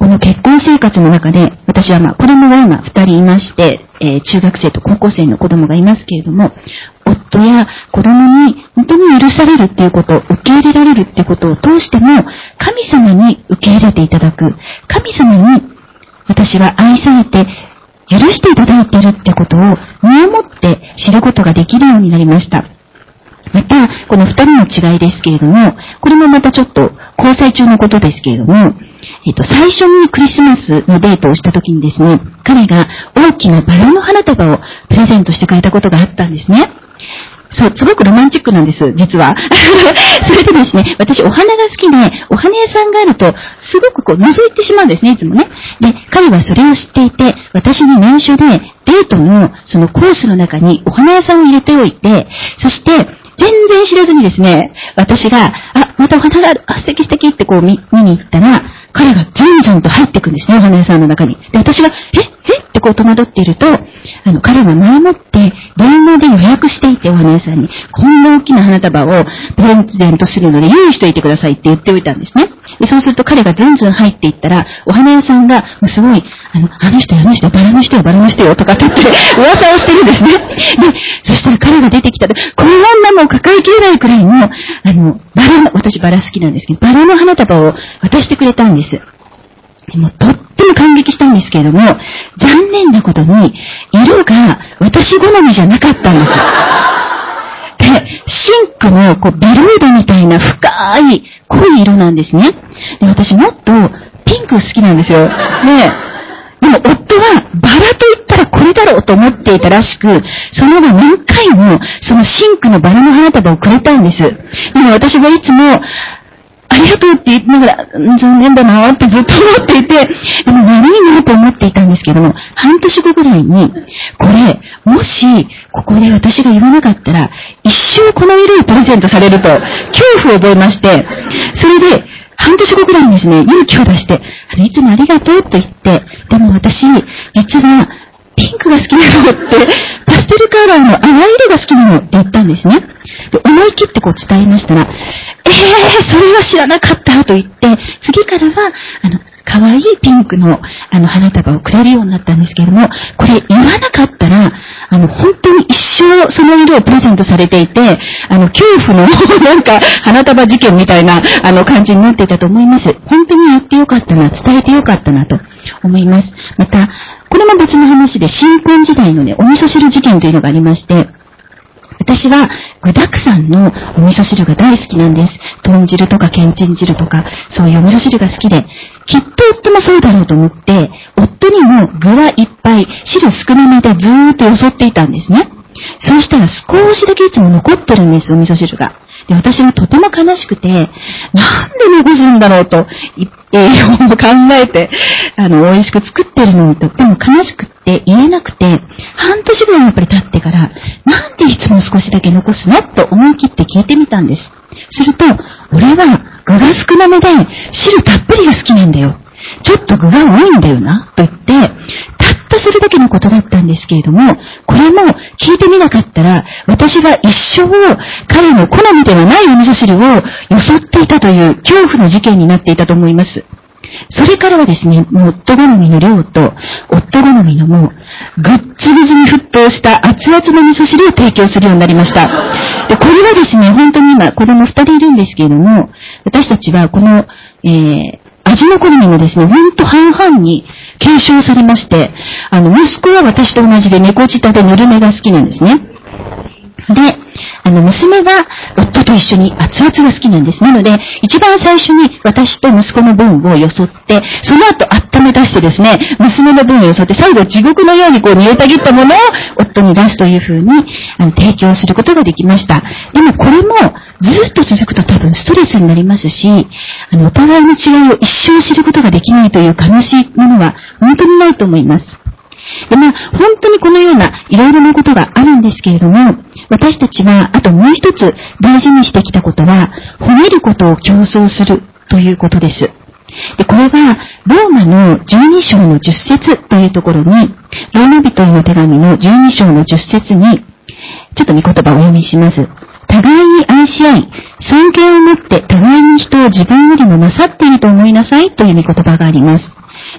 この結婚生活の中で、私は子供が今2人いまして、中学生と高校生の子供がいますけれども、夫や子供に本当に許されるっていうこと、受け入れられるっていうことを通しても、神様に受け入れていただく、神様に私は愛されて許していただいているっていうことを身をもって知ることができるようになりました。また、この2人の違いですけれども、これもまたちょっと交際中のことですけれども、最初にクリスマスのデートをした時にですね、彼が大きなバラの花束をプレゼントしてくれたことがあったんですね。そう、すごくロマンチックなんです、実は。それでですね、私お花が好きで、お花屋さんがあると、すごく覗いてしまうんですね、いつもね。で、彼はそれを知っていて、私に内緒で、デートのそのコースの中にお花屋さんを入れておいて、そして、全然知らずにですね、私が、またお花がある、素敵素敵ってこう見に行ったら、彼がずんずんと入っていくんですね、お花屋さんの中に。で、私が、ってこう戸惑っていると、彼は前もって電話で予約していて、お花屋さんに、こんな大きな花束をプレゼントするので用意しておいてくださいって言っておいたんですね。で、そうすると彼がずんずん入っていったら、お花屋さんが、もうすごい、あの人、バラの人よ、とかって言って、噂をしてるんですね。で、そしたら彼が出てきたら、こんなもう抱えきれないくらいの、私バラ好きなんですけど、バラの花束を渡してくれたんです。でもとっても感激したんですけれども、残念なことに、色が私好みじゃなかったんです。で、シンクのビロードみたいな深い濃い色なんですね。で、私もっとピンク好きなんですよ。でも夫はバラと言ったらこれだろうと思っていたらしく、その後何回もそのシンクのバラの花束をくれたんです。でも私はいつも、ありがとうって言いながら、残念だなってずっと思っていて、でも悪いなと思っていたんですけども、半年後ぐらいに、これ、もし、ここで私が言わなかったら、一生この色をプレゼントされると、恐怖を覚えまして、それで、半年後ぐらいにですね、勇気を出して、いつもありがとうと言って、でも私、実は、ピンクが好きなのって、パステルカラーの淡い色が好きなのって言ったんですね。で、思い切って伝えましたら、それは知らなかったと言って、次からは、可愛いピンクの、花束をくれるようになったんですけれども、これ言わなかったら、本当に一生その色をプレゼントされていて、恐怖の、花束事件みたいな、感じになっていたと思います。本当に言ってよかったな、伝えてよかったなと思います。また、これも別の話で、新婚時代のね、お味噌汁事件というのがありまして、私は具沢山のお味噌汁が大好きなんです。豚汁とかけんちん汁とか、そういうお味噌汁が好きで、きっと夫もそうだろうと思って、夫にも具はいっぱい、汁少なめでずーっとよそっていたんですね。そうしたら少しだけいつも残ってるんです、お味噌汁が。で、私はとても悲しくて、なんで残すんだろうと、栄養を考えて、美味しく作ってるのにと、でも悲しくって言えなくて、半年ぐらいやっぱり経ってから、なんでいつも少しだけ残すのと思い切って聞いてみたんです。すると、俺は具が少なめで、汁たっぷりが好きなんだよ。ちょっと具が多いんだよな、と言って、たったそれだけのことだったんですけれども、これも聞いてみなかったら、私は一生彼の好みではないお味噌汁をよそっていたという恐怖の事件になっていたと思います。それからはですね、もう夫好みの量と、夫好みのもう、ぐっつぐつに沸騰した熱々の味噌汁を提供するようになりました。で、これはですね、本当に今子供2人いるんですけれども、私たちはこの、味の好みもですね、ほんと半々に継承されまして、息子は私と同じで猫舌でぬるめが好きなんですね。で、娘は夫と一緒に熱々が好きなんです。なので、一番最初に私と息子の分をよそって、その後温め出してですね、娘の分をよそって、最後地獄のように煮えたぎったものを夫に出すという風に提供することができました。でもこれもずっと続くと多分ストレスになりますし、お互いの違いを一生知ることができないという悲しいものは本当にないと思います。で、本当にこのようないろいろなことがあるんですけれども、私たちはあともう一つ大事にしてきたことは、褒めることを競争するということです。で、これはローマの12章の10節というところに、ローマ人への手紙の12章の10節に、ちょっと御言葉をお読みします。互いに愛し合い、尊敬を持って互いに人を自分よりも勝っていると思いなさいという御言葉があります。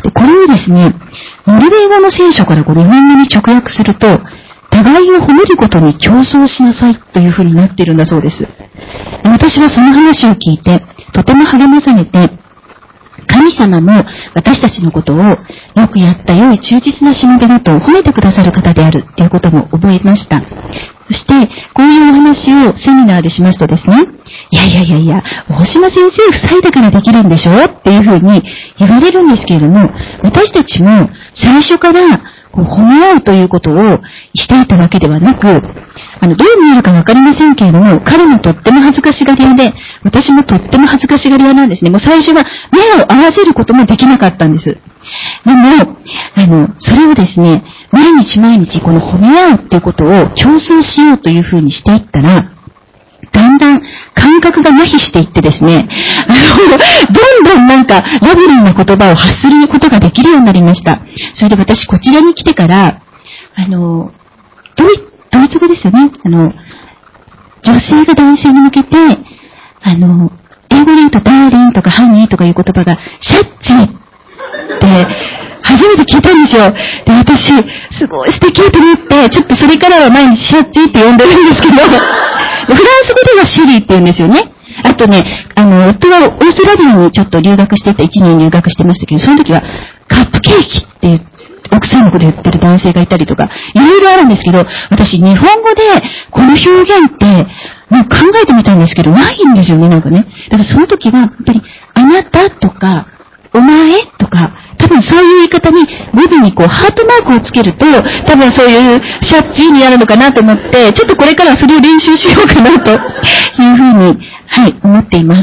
で、これをですね、ノルウェー語の聖書から日本語に直訳すると、互いを褒めることに競争しなさいというふうになっているんだそうです。私はその話を聞いて、とても励まされて、神様も私たちのことをよくやった良い忠実なしもべだと褒めてくださる方であるということも覚えました。そして、こういうお話をセミナーでしますとですね、いや、大島先生夫妻だからできるんでしょっていうふうに言われるんですけれども、私たちも最初から褒め合うということをしていたわけではなく、どう見えるかわかりませんけれども、彼もとっても恥ずかしがり屋で、私もとっても恥ずかしがり屋なんですね。もう最初は目を合わせることもできなかったんです。でも、それをですね、毎日この褒め合うっていうことを競争しようというふうにしていったら、だんだん感覚が麻痺していってですね、どんどんなんかラブリーな言葉を発することができるようになりました。それで私こちらに来てから、ドイツ語ですよね。女性が男性に向けて、英語で言うとダーリンとかハニーとかいう言葉がシャッチーって初めて聞いたんですよ。で、私、すごい素敵と思って、ちょっとそれからは毎日シャッチーって呼んでるんですけど、フランス語ではシェリーって言うんですよね。あとね、夫はオーストラリアにちょっと留学してて、1年留学してましたけど、その時はカップケーキって言って、奥さんのこと言ってる男性がいたりとか、いろいろあるんですけど、私日本語でこの表現って、もう考えてみたんですけど、ないんですよね、なんかね。だからその時は、やっぱり、あなたとか、お前とか、多分そういう言い方に、語尾にハートマークをつけると、多分そういうシャッチーになるのかなと思って、ちょっとこれからはそれを練習しようかなというふうに、はい、思っています。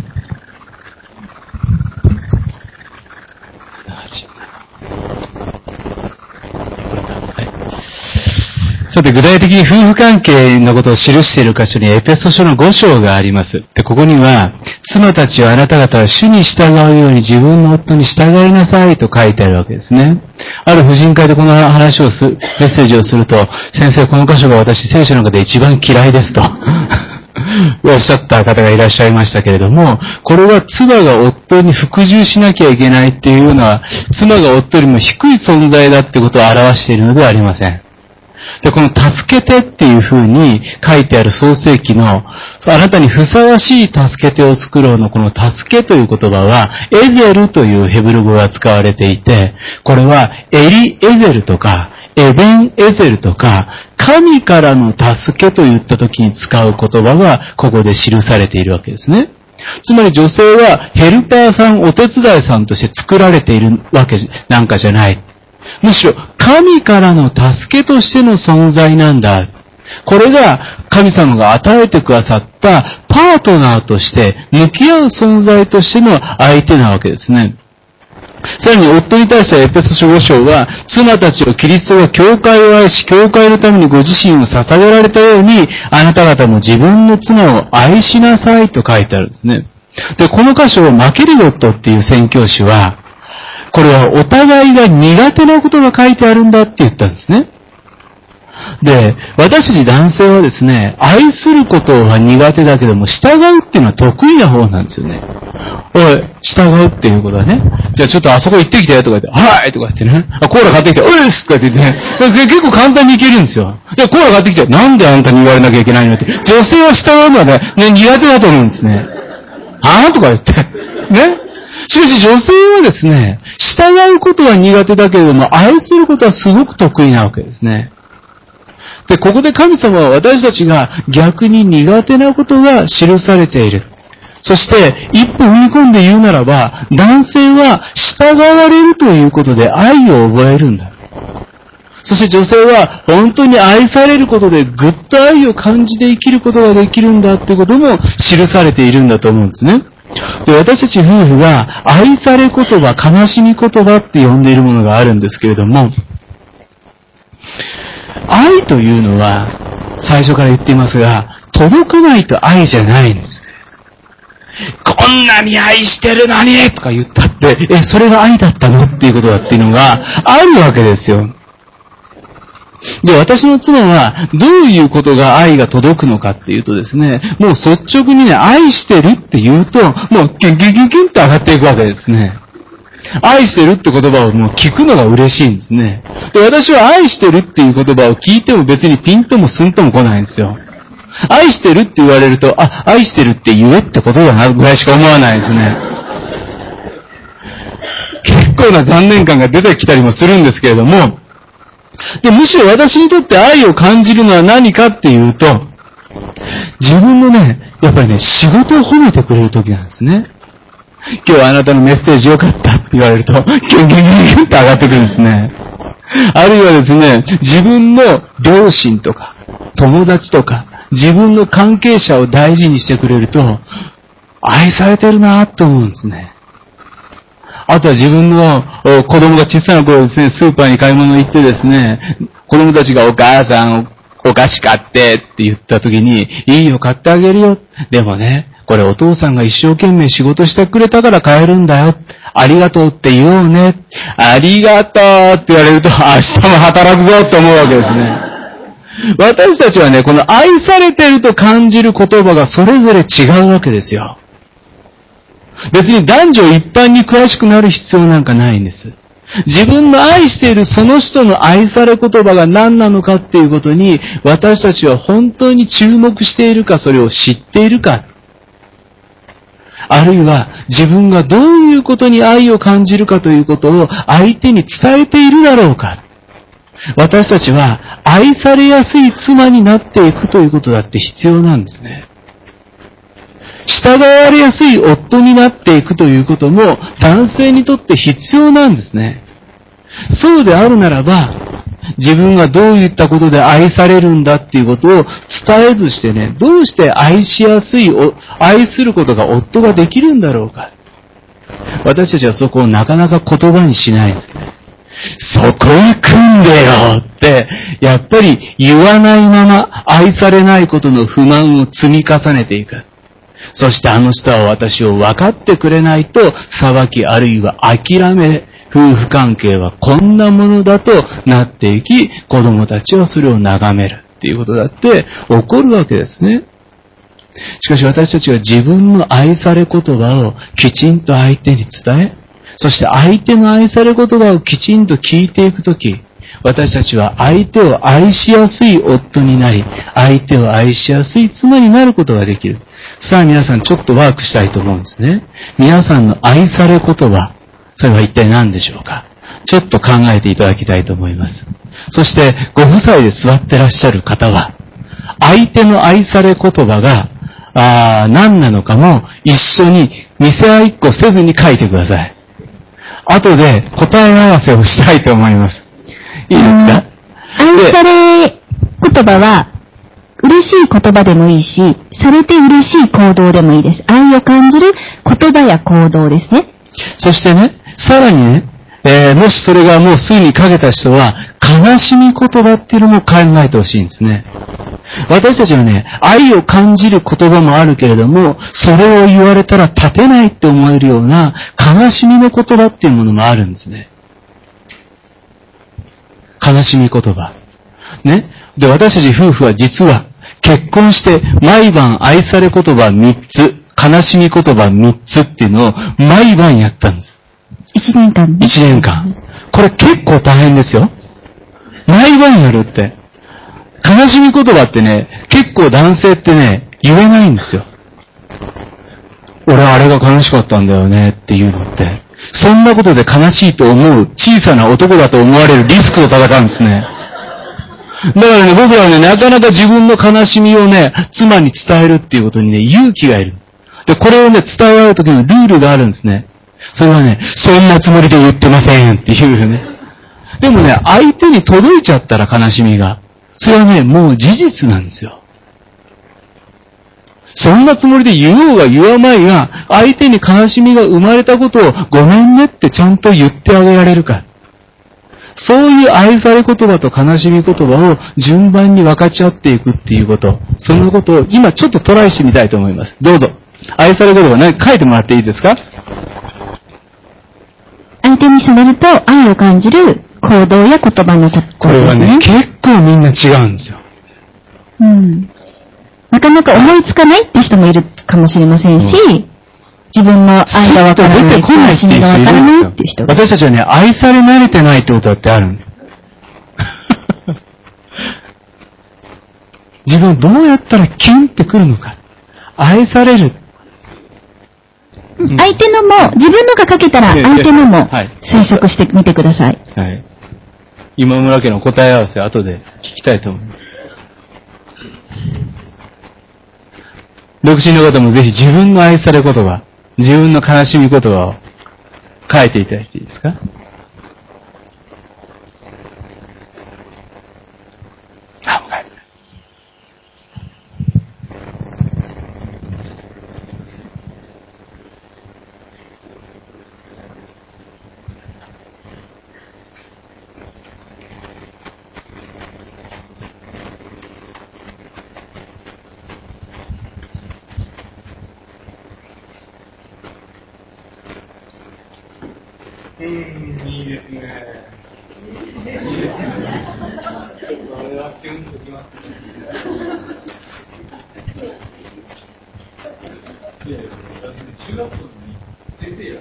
さて、具体的に夫婦関係のことを記している箇所にエペソ書の5章があります。で、ここには、妻たちはあなた方は主に従うように自分の夫に従いなさいと書いてあるわけですね。ある婦人会でこの話をメッセージをすると、先生、この箇所が私聖書の中で一番嫌いですと。おっしゃった方がいらっしゃいましたけれども、これは妻が夫に服従しなきゃいけないっていうような、妻が夫よりも低い存在だってことを表しているのではありません。で、この助けてっていう風に書いてある創世記の、あなたにふさわしい助けてを作ろうのこの助けという言葉は、エゼルというヘブル語が使われていて、これはエリエゼルとか、エベンエゼルとか、神からの助けといった時に使う言葉がここで記されているわけですね。つまり女性はヘルパーさん、お手伝いさんとして作られているわけなんかじゃない。むしろ神からの助けとしての存在なんだ。これが神様が与えてくださったパートナーとして向き合う存在としての相手なわけですね。さらに夫に対してエペソ書5章は、妻たちをキリストが教会を愛し、教会のためにご自身を捧げられたように、あなた方も自分の妻を愛しなさいと書いてあるんですね。で、この箇所をマケリドットっていう宣教師は、これはお互いが苦手なことが書いてあるんだって言ったんですね。で、私たち男性はですね、愛することは苦手だけども、従うっていうのは得意な方なんですよね。おい、従うっていうことはね。じゃあちょっとあそこ行ってきてとか言って、はいとか言ってね。コーラ買ってきて、おいっすとか言ってね。結構簡単にいけるんですよ。で、コーラ買ってきて、なんであんたに言われなきゃいけないのって。女性は従うのはね、苦手だと思うんですね。あーとか言って。ね。しかし女性はですね、従うことは苦手だけれども、愛することはすごく得意なわけですね。で、ここで神様は私たちが逆に苦手なことが記されている。そして、一歩踏み込んで言うならば、男性は従われるということで愛を覚えるんだ。そして女性は本当に愛されることでぐっと愛を感じて生きることができるんだってことも記されているんだと思うんですね。で、私たち夫婦は愛され言葉、悲しみ言葉って呼んでいるものがあるんですけれども、愛というのは最初から言っていますが、届かないと愛じゃないんです。こんなに愛してるのにとか言ったって、それが愛だったのっていうことだっていうのがあるわけですよ。で、私の妻はどういうことが愛が届くのかっていうとですね、もう率直にね、愛してるって言うと、もうギュンギュンギュンギュンって上がっていくわけですね。 愛してるって言葉をもう聞くのが嬉しいんですね。で、私は愛してるっていう言葉を聞いても別にピンともスンとも来ないんですよ。愛してるって言われると、愛してるって言えってことだなぐらいしか思わないですね。結構な残念感が出てきたりもするんですけれども、で、むしろ私にとって愛を感じるのは何かっていうと、自分のね、やっぱりね、仕事を褒めてくれる時なんですね。今日はあなたのメッセージ良かったって言われると、ギュンギュンギュンギュンって上がってくるんですね。あるいはですね、自分の両親とか、友達とか、自分の関係者を大事にしてくれると、愛されてるなと思うんですね。あとは自分の子供が小さな頃ですね、スーパーに買い物行ってですね、子供たちがお母さんお菓子買ってって言った時に、いいよ買ってあげるよ。でもね、これお父さんが一生懸命仕事してくれたから買えるんだよ。ありがとうって言おうね。ありがとうって言われると、明日も働くぞって思うわけですね。私たちはね、この愛されてると感じる言葉がそれぞれ違うわけですよ。別に男女一般に詳しくなる必要なんかないんです。自分の愛しているその人の愛され言葉が何なのかっていうことに、私たちは本当に注目しているか、それを知っているか。あるいは自分がどういうことに愛を感じるかということを相手に伝えているだろうか。私たちは愛されやすい妻になっていくということだって必要なんですね。従われやすい夫になっていくということも男性にとって必要なんですね。そうであるならば、自分がどういったことで愛されるんだっていうことを伝えずしてね、どうして愛しやすい、愛することが夫ができるんだろうか。私たちはそこをなかなか言葉にしないんですね。そこへ組んでよって、やっぱり言わないまま愛されないことの不満を積み重ねていく。そしてあの人は私を分かってくれないと裁きあるいは諦め、夫婦関係はこんなものだとなっていき、子供たちはそれを眺めるっていうことだって起こるわけですね。しかし私たちは自分の愛され言葉をきちんと相手に伝え、そして相手の愛され言葉をきちんと聞いていくとき、私たちは相手を愛しやすい夫になり、相手を愛しやすい妻になることができる。さあ皆さんちょっとワークしたいと思うんですね。皆さんの愛され言葉、それは一体何でしょうか。ちょっと考えていただきたいと思います。そしてご夫妻で座ってらっしゃる方は、相手の愛され言葉が何なのかも一緒に見せ合いっこせずに書いてください。後で答え合わせをしたいと思います。いいですか？ 愛され言葉は嬉しい言葉でもいいし、されて嬉しい行動でもいいです。愛を感じる言葉や行動ですね。 そしてね、さらにね、もしそれがもうすぐに書けた人は、悲しみ言葉っていうのも考えてほしいんですね。私たちはね、愛を感じる言葉もあるけれども、それを言われたら立てないって思えるような悲しみの言葉っていうものもあるんですね。悲しみ言葉。ね。で、私たち夫婦は実は結婚して毎晩愛され言葉3つ、悲しみ言葉3つっていうのを毎晩やったんです。 1年間ね。 1年間。これ結構大変ですよ。毎晩やるって。悲しみ言葉ってね、結構男性ってね、言えないんですよ。俺はあれが悲しかったんだよねっていうのって。そんなことで悲しいと思う小さな男だと思われるリスクと戦うんですね。だからね、僕らはね、なかなか自分の悲しみをね、妻に伝えるっていうことにね、勇気がいる。で、これをね、伝え合うときのルールがあるんですね。それはね、そんなつもりで言ってませんっていうね。でもね、相手に届いちゃったら悲しみが。それはね、もう事実なんですよ。そんなつもりで言おうが言わまいが、相手に悲しみが生まれたことをごめんねってちゃんと言ってあげられるか。そういう愛され言葉と悲しみ言葉を順番に分かち合っていくっていうこと。そのことを今ちょっとトライしてみたいと思います。どうぞ。愛され言葉何か書いてもらっていいですか？ 相手にされると愛を感じる行動や言葉のことですね。 これはね、結構みんな違うんですよ。 なかなか思いつかないって人もいるかもしれませんし、 自分の愛がわからない、悲しみがわからないっていう人が。 私たちはね、愛され慣れてないってことだってあるんだよ。自分どうやったらキュンってくるのか。愛される。 相手のも、自分のが書けたら相手のも推測してみてください。 はい。今村家の答え合わせ後で聞きたいと思います。独身の方もぜひ自分の愛され言葉、自分の悲しみ言葉を書いていただいていいですか？いいですね。いいですね。これはキュンときますね。いやいや、中学校の先生やる。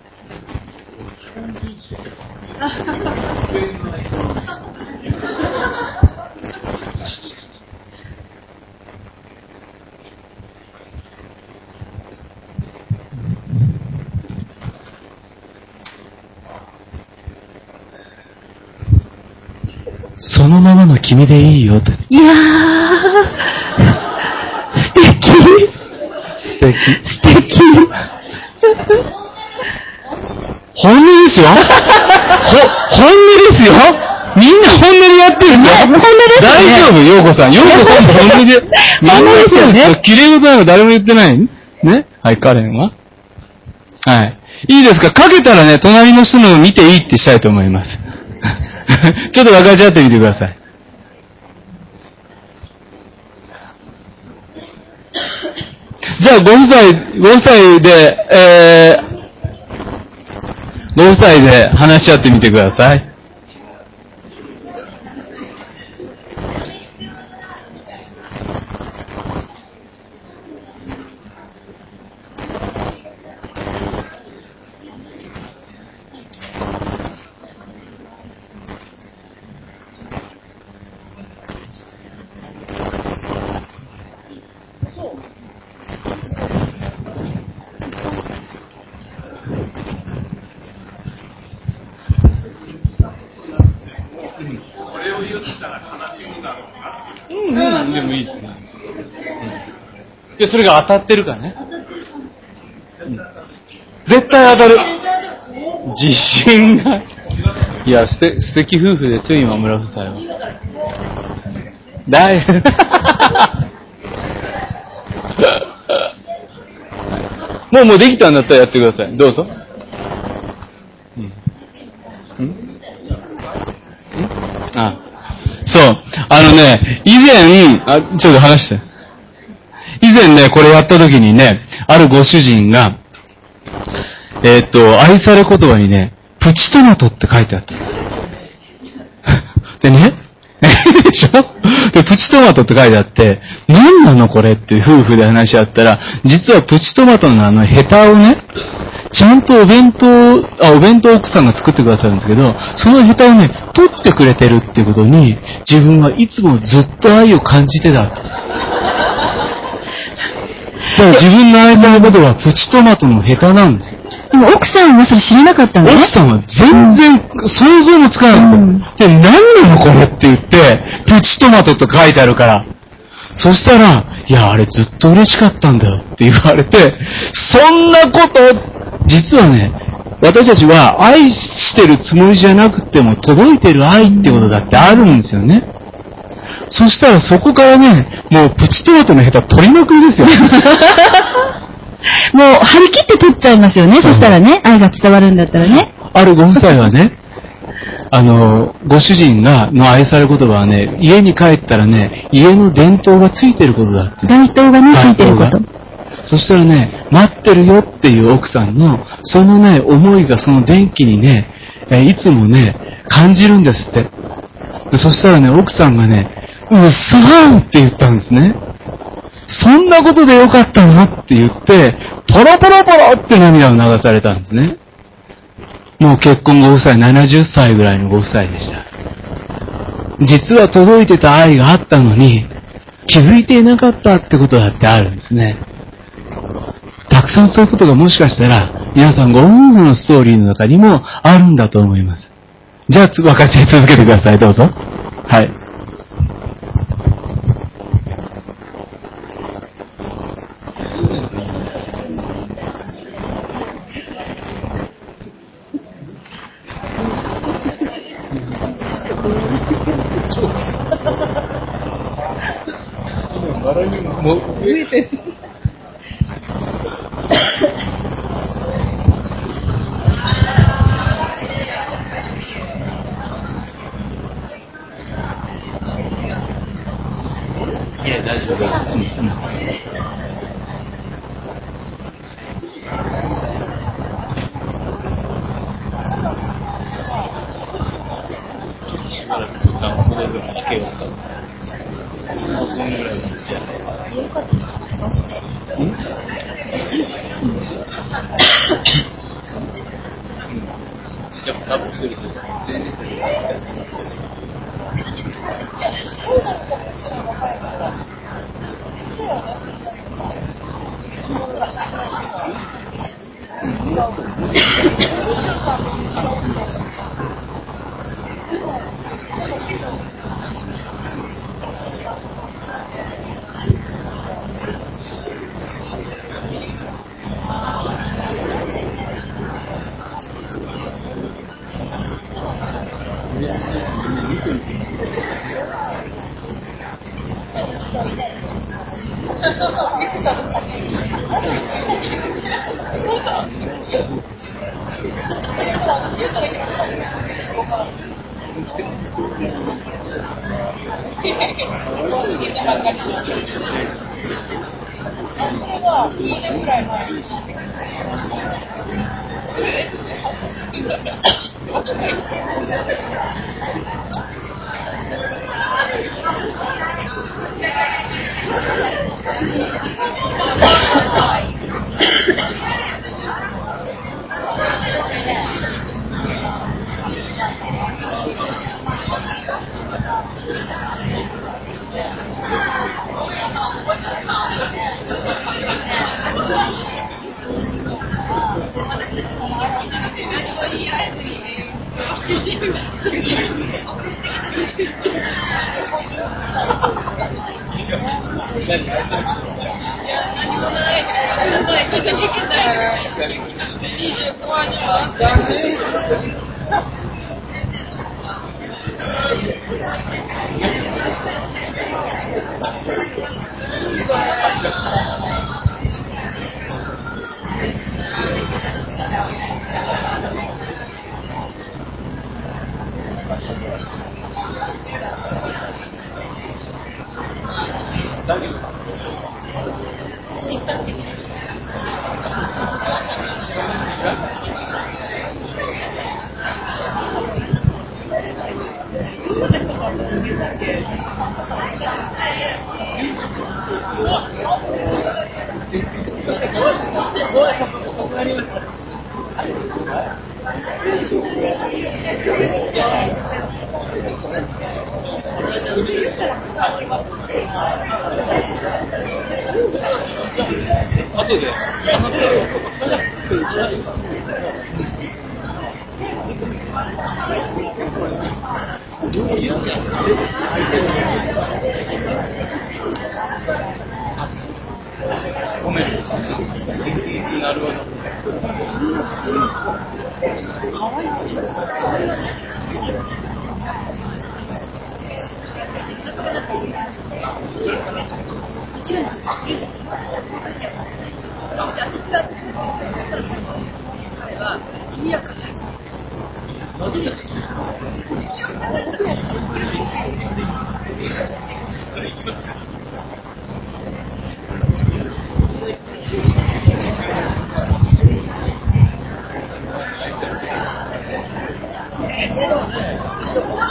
そのままの君でいいよって。 いやー、素敵。 素敵。 素敵。 本音ですよ。本音ですよ。みんな本音でやってるんですよ。 本音ですよ、ね。 大丈夫、ようこさん。ようこさんも本音で。 本音ですよね。 綺麗事なの誰も言ってないね。はい、カレンははい。いいですか？かけたらね、隣の人のを見ていいってしたいと思います。ちょっと分かち合ってみてください。じゃあ、ご夫妻で、ご夫妻で話し合ってみてください。でもいいですね。で、それが当たってるからね。絶対当たる。自信が。いや、素敵夫婦ですよ、今村夫妻は。もうできたんだったらやってください。どうぞ。そう。以前、ちょっと話して。以前ね、これやった時にね、あるご主人が、愛され言葉にね、プチトマトって書いてあったんですよ。でね、でしょ？で、プチトマトって書いてあって、何なのこれって夫婦で話し合ったら、実はプチトマトのヘタをね、ちゃんとお弁当奥さんが作ってくださるんですけど、そのヘタをね、取ってくれてるっていうことに、自分はいつもずっと愛を感じてたって。だから自分の愛されることはプチトマトのヘタなんですよ。 でも奥さんはそれ知らなかったのね。 奥さんは全然想像もつかないんですよ。で、何なのこれって言って、プチトマトと書いてあるから。そしたら、いや、あれずっと嬉しかったんだよって言われて、そんなこと、実はね、私たちは愛してるつもりじゃなくても届いてる愛ってことだってあるんですよね。そしたらそこからね、もうプチトマトのヘタ取りまくりですよ。 もう張り切って取っちゃいますよね。そしたらね、愛が伝わるんだったらね。 あるご夫妻はね、ご主人の愛され言葉はね、家に帰ったらね、家の電灯がついてることだって。 街灯がね、ついてること。 そしたらね、待ってるよっていう奥さんの、そのね、思いがその電気にね、いつもね、感じるんですって。でそしたらね、奥さんがね、うっそーって言ったんですね。 そんなことでよかったのって言って、ポロポロポロって涙を流されたんですね。もう結婚ご夫妻、70歳ぐらいのご夫妻でした。実は届いてた愛があったのに、気づいていなかったってことだってあるんですね。たくさんそういうことがもしかしたら、皆さんご夫婦のストーリーの中にもあるんだと思います。じゃあ、分かち合い続けてください、どうぞ。はい。もう増えてる。いや、大丈夫。しばらく時間をくれるからけようか。よかったら飛ばして。やっぱダブルで全然後で。褒める。なるほど。かわいい。君は可愛い。そうです。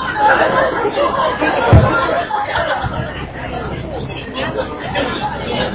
そう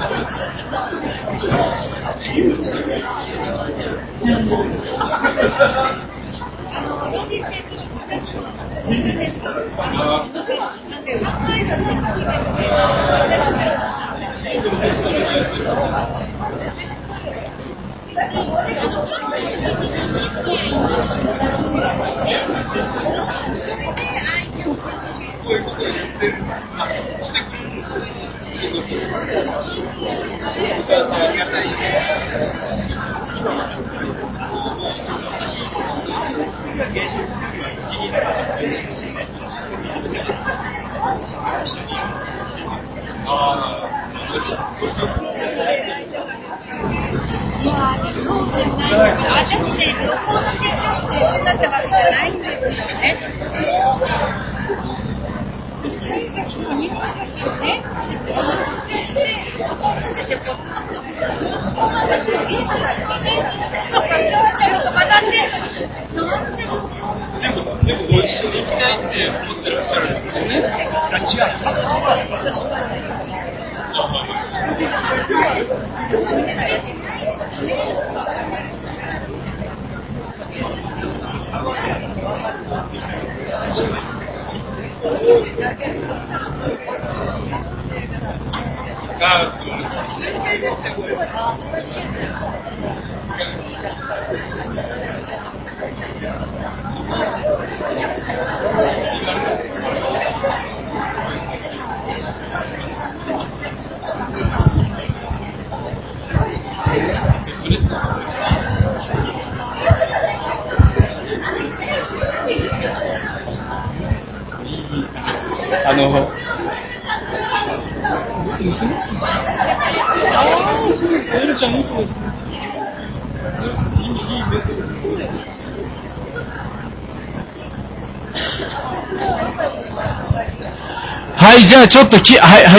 はい、じゃあちょっとはい、はい。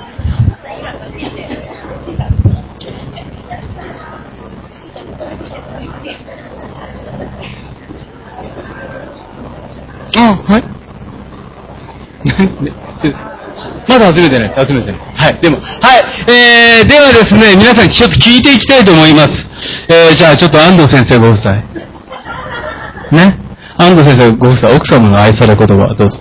はい。まだ集めてないです。集めてない。はい。でも、はい。ではですね、皆さんちょっと聞いていきたいと思います。じゃあちょっと安藤先生ご夫妻。ね。安藤先生ご夫妻、奥様の愛され言葉、どうぞ。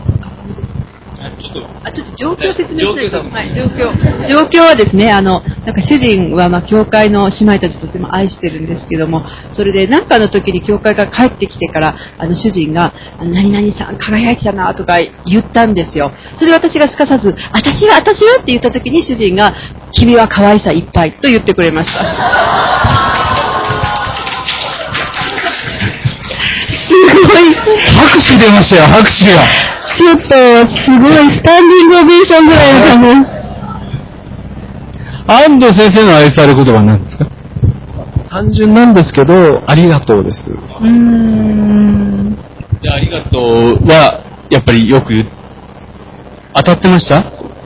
ちょっと状況を説明しないと。はい、状況はですね、なんか主人は、教会の姉妹たちとても愛してるんですけども、それで何かの時に教会が帰ってきてから、主人が、何々さん輝いてたなとか言ったんですよ。それで私がすかさず、私はって言った時に主人が、君は可愛さいっぱいと言ってくれました。すごい。 拍手出ましたよ、拍手が。 ちょっと、すごい、スタンディングオベーションぐらいの感じ。 安藤先生の愛され言葉は何ですか？ 単純なんですけど、ありがとうです。 じゃあ、ありがとうは、やっぱりよく当たってました？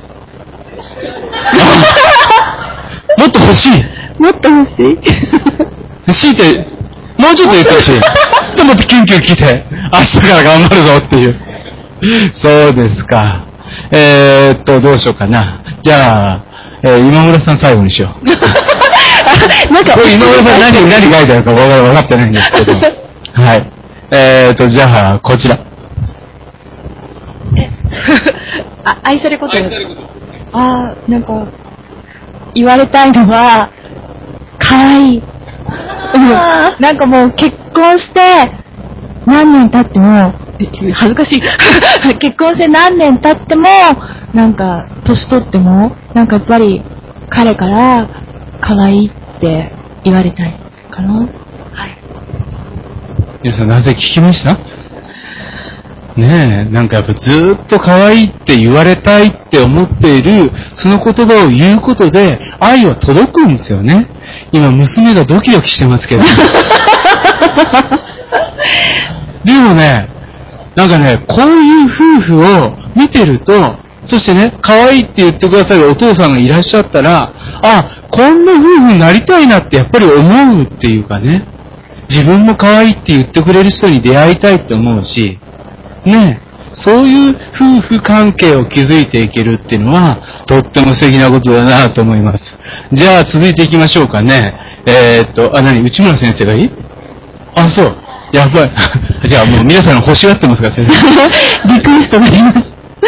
もっと欲しい。 もっと欲しい欲しいって、もうちょっと言ってほしい。でもっとキュンキュン来て、明日から頑張るぞっていう。そうですか。どうしようかな。じゃあ、今村さん最後にしよう。 なんか今村さん何書いてあるか分かってないんですけど。はい。じゃあ、こちら。 愛され言葉。 なんか、言われたいのは、可愛い。なんかもう結婚して、何年経っても、恥ずかしい。結婚して何年経っても、なんか、年取っても、なんかやっぱり、彼から、可愛いって言われたいかな。はい。 皆さん、なぜ聞きました？ねえ、なんかやっぱずーっと可愛いって言われたいって思っている、その言葉を言うことで、愛は届くんですよね。今、娘がドキドキしてますけど。でもね、なんかね、こういう夫婦を見てると、そしてね、可愛いって言ってくださるお父さんがいらっしゃったら、こんな夫婦になりたいなってやっぱり思うっていうかね、自分も可愛いって言ってくれる人に出会いたいって思うし、ね、 そういう夫婦関係を築いていけるっていうのは、とっても素敵なことだなと思います。じゃあ続いていきましょうかね。内村先生がいい？あ、そう。やばい。じゃあもう皆さん欲しがってますか、先生。 リクエストがあります。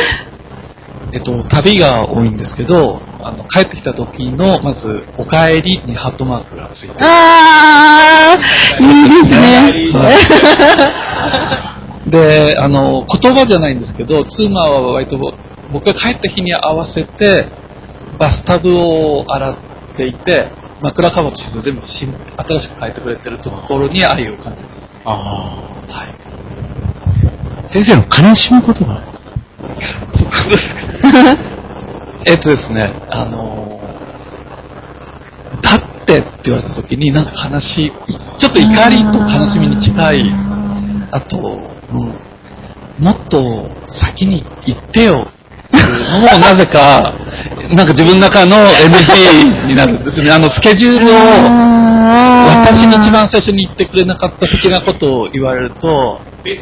旅が多いんですけど、帰ってきた時の、まず、お帰りにハートマークがついてる。 あー、いいですね。 で、言葉じゃないんですけど、妻は割と僕が帰った日に合わせて、バスタブを洗っていて、枕カバーとシーツ全部新しく変えてくれてるところに愛を感じます。 ああ。はい。先生の悲しみ言葉。 そこですか。ですね、立ってって言われた時になんか悲しい、ちょっと怒りと悲しみに近い、あと、もっと先に行ってよっていうのもなぜか、なんか自分の中の NG になるんですよね。スケジュールを私に一番最初に言ってくれなかった的なことを言われると、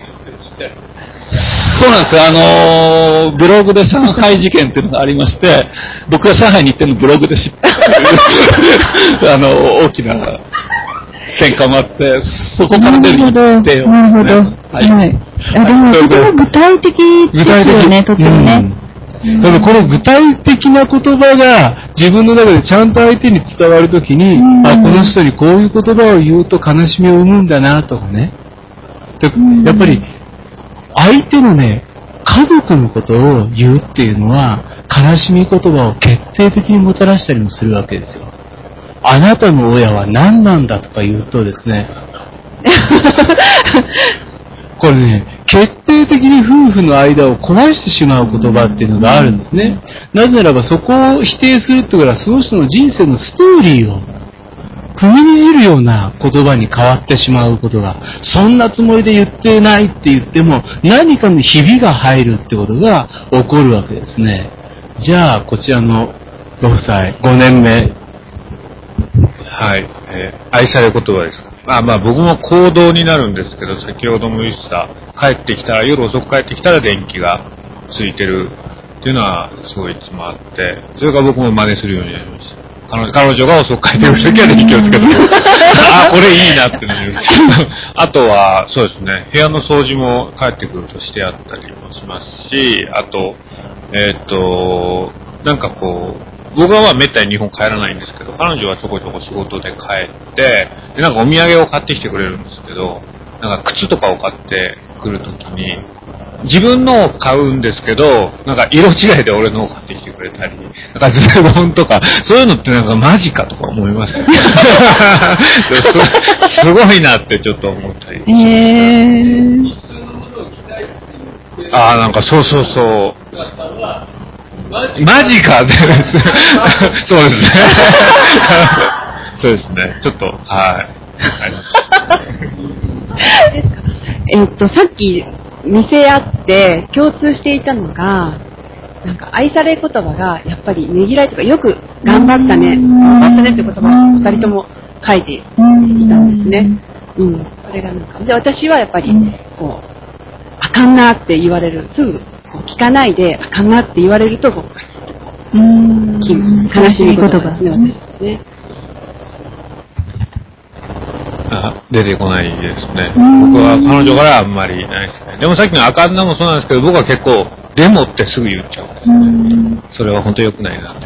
そうなんですよ。ブログで上海事件っていうのがありまして、僕が上海に行ってるのブログで知って大きな喧嘩もあって、そこから出るってよ、ね。 なるほど。はい。でも、とても具体的ですよね、とってもね。 でもこの具体的な言葉が自分の中でちゃんと相手に伝わるときに、あ、この人にこういう言葉を言うと悲しみを生むんだなとかね。やっぱり、相手のね、家族のことを言うっていうのは、悲しみ言葉を決定的にもたらしたりもするわけですよ。あなたの親は何なんだとか言うとですね、これね、決定的に夫婦の間を壊してしまう言葉っていうのがあるんですね。なぜならばそこを否定するってことは、その人の人生のストーリーを踏みにじるような言葉に変わってしまうことが、そんなつもりで言ってないって言っても、何かのひびが入るってことが起こるわけですね。じゃあ、こちらのご夫妻、5年目。 はい。愛され言葉ですか。まあ僕も行動になるんですけど、先ほども言ってた、帰ってきたら、夜遅く帰ってきたら電気がついてるっていうのはすごいいつもあって、それから僕も真似するようになりました。彼女が遅く帰ってくるときは電気をつけてあ、これいいなってなる。あとは、そうですね、部屋の掃除も帰ってくるとしてあったりもしますし、あと、なんかこう、僕はめったに日本帰らないんですけど、彼女はちょこちょこ仕事で帰って、で、なんかお土産を買ってきてくれるんですけど、なんか靴とかを買ってくるときに、自分のを買うんですけど、なんか色違いで俺のを買ってきてくれたり、なんかズボンとか、そういうのってなんかマジかとか思いますね。すごいなってちょっと思ったり。ああ、なんかそうそうそう。マジかってそうですね。そうですね。ちょっと、はい。 さっき見せ合って共通していたのが、なんか愛され言葉がやっぱりねぎらいとか、よく頑張ったねっていう言葉を二人とも書いていたんですね。うん。それがなんか、で、私はやっぱり、こう、あかんなって言われる、すぐこう聞かないで、あかんなって言われると、こう、カチッとこう、悲しみ言葉ですね、私ね。 出てこないですね。僕は彼女からあんまりないですね。でもさっきのあかんなもそうなんですけど、僕は結構、でもってすぐ言っちゃう。それは本当良くないなって。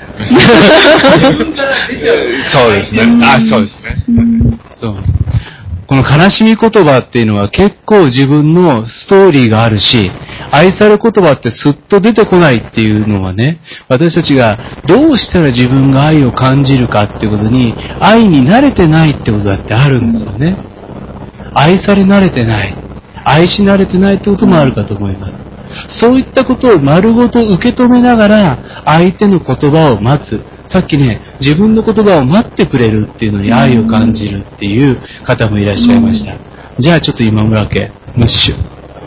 そうですね。あ、そうですね。 そう。この悲しみ言葉っていうのは結構自分のストーリーがあるし、愛され言葉ってスッと出てこないっていうのはね、私たちがどうしたら自分が愛を感じるかっていうことに、愛に慣れてないってことだってあるんですよね。愛され慣れてない、愛し慣れてないってこともあるかと思います。そういったことを丸ごと受け止めながら、相手の言葉を待つ。さっきね、自分の言葉を待ってくれるっていうのに愛を感じるっていう方もいらっしゃいました。じゃあちょっと今村家、ムッシュ。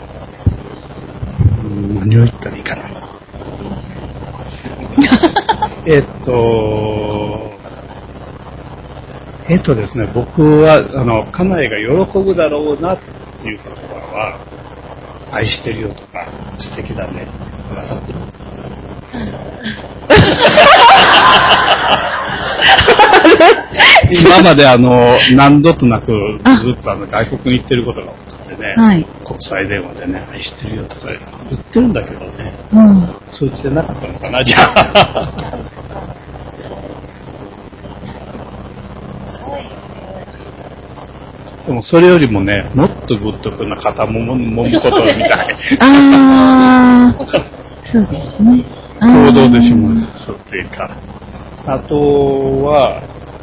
何を言ったらいいかな。ですね、僕は、家内が喜ぶだろうなっていう言葉は、 愛してるよとか、素敵だね。分かってる？今まで何度となくずっと外国に行ってることが多くてね、はい、国際電話でね、愛してるよとか言ってるんだけどね、通じてなかったのかな、じゃあ。でもそれよりもね、もっとグッとくな肩もむことみたい。 ああ、そうですね。 行動でしますっていうか。あとは、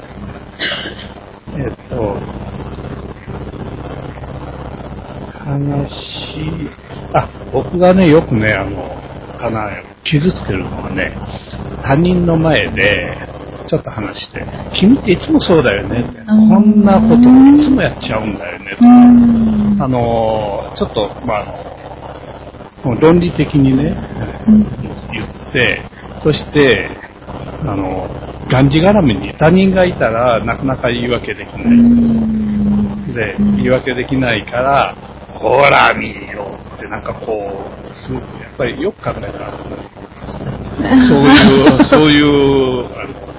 僕がね、よくね、傷つけるのはね、他人の前で、ちょっと話して、君っていつもそうだよねって、こんなことをいつもやっちゃうんだよねとか、ちょっと、論理的にね、言って、そして、がんじがらめに他人がいたらなかなか言い訳できない。で、言い訳できないから、ほら見よってなんかこう、やっぱりよく考えたら、そういう、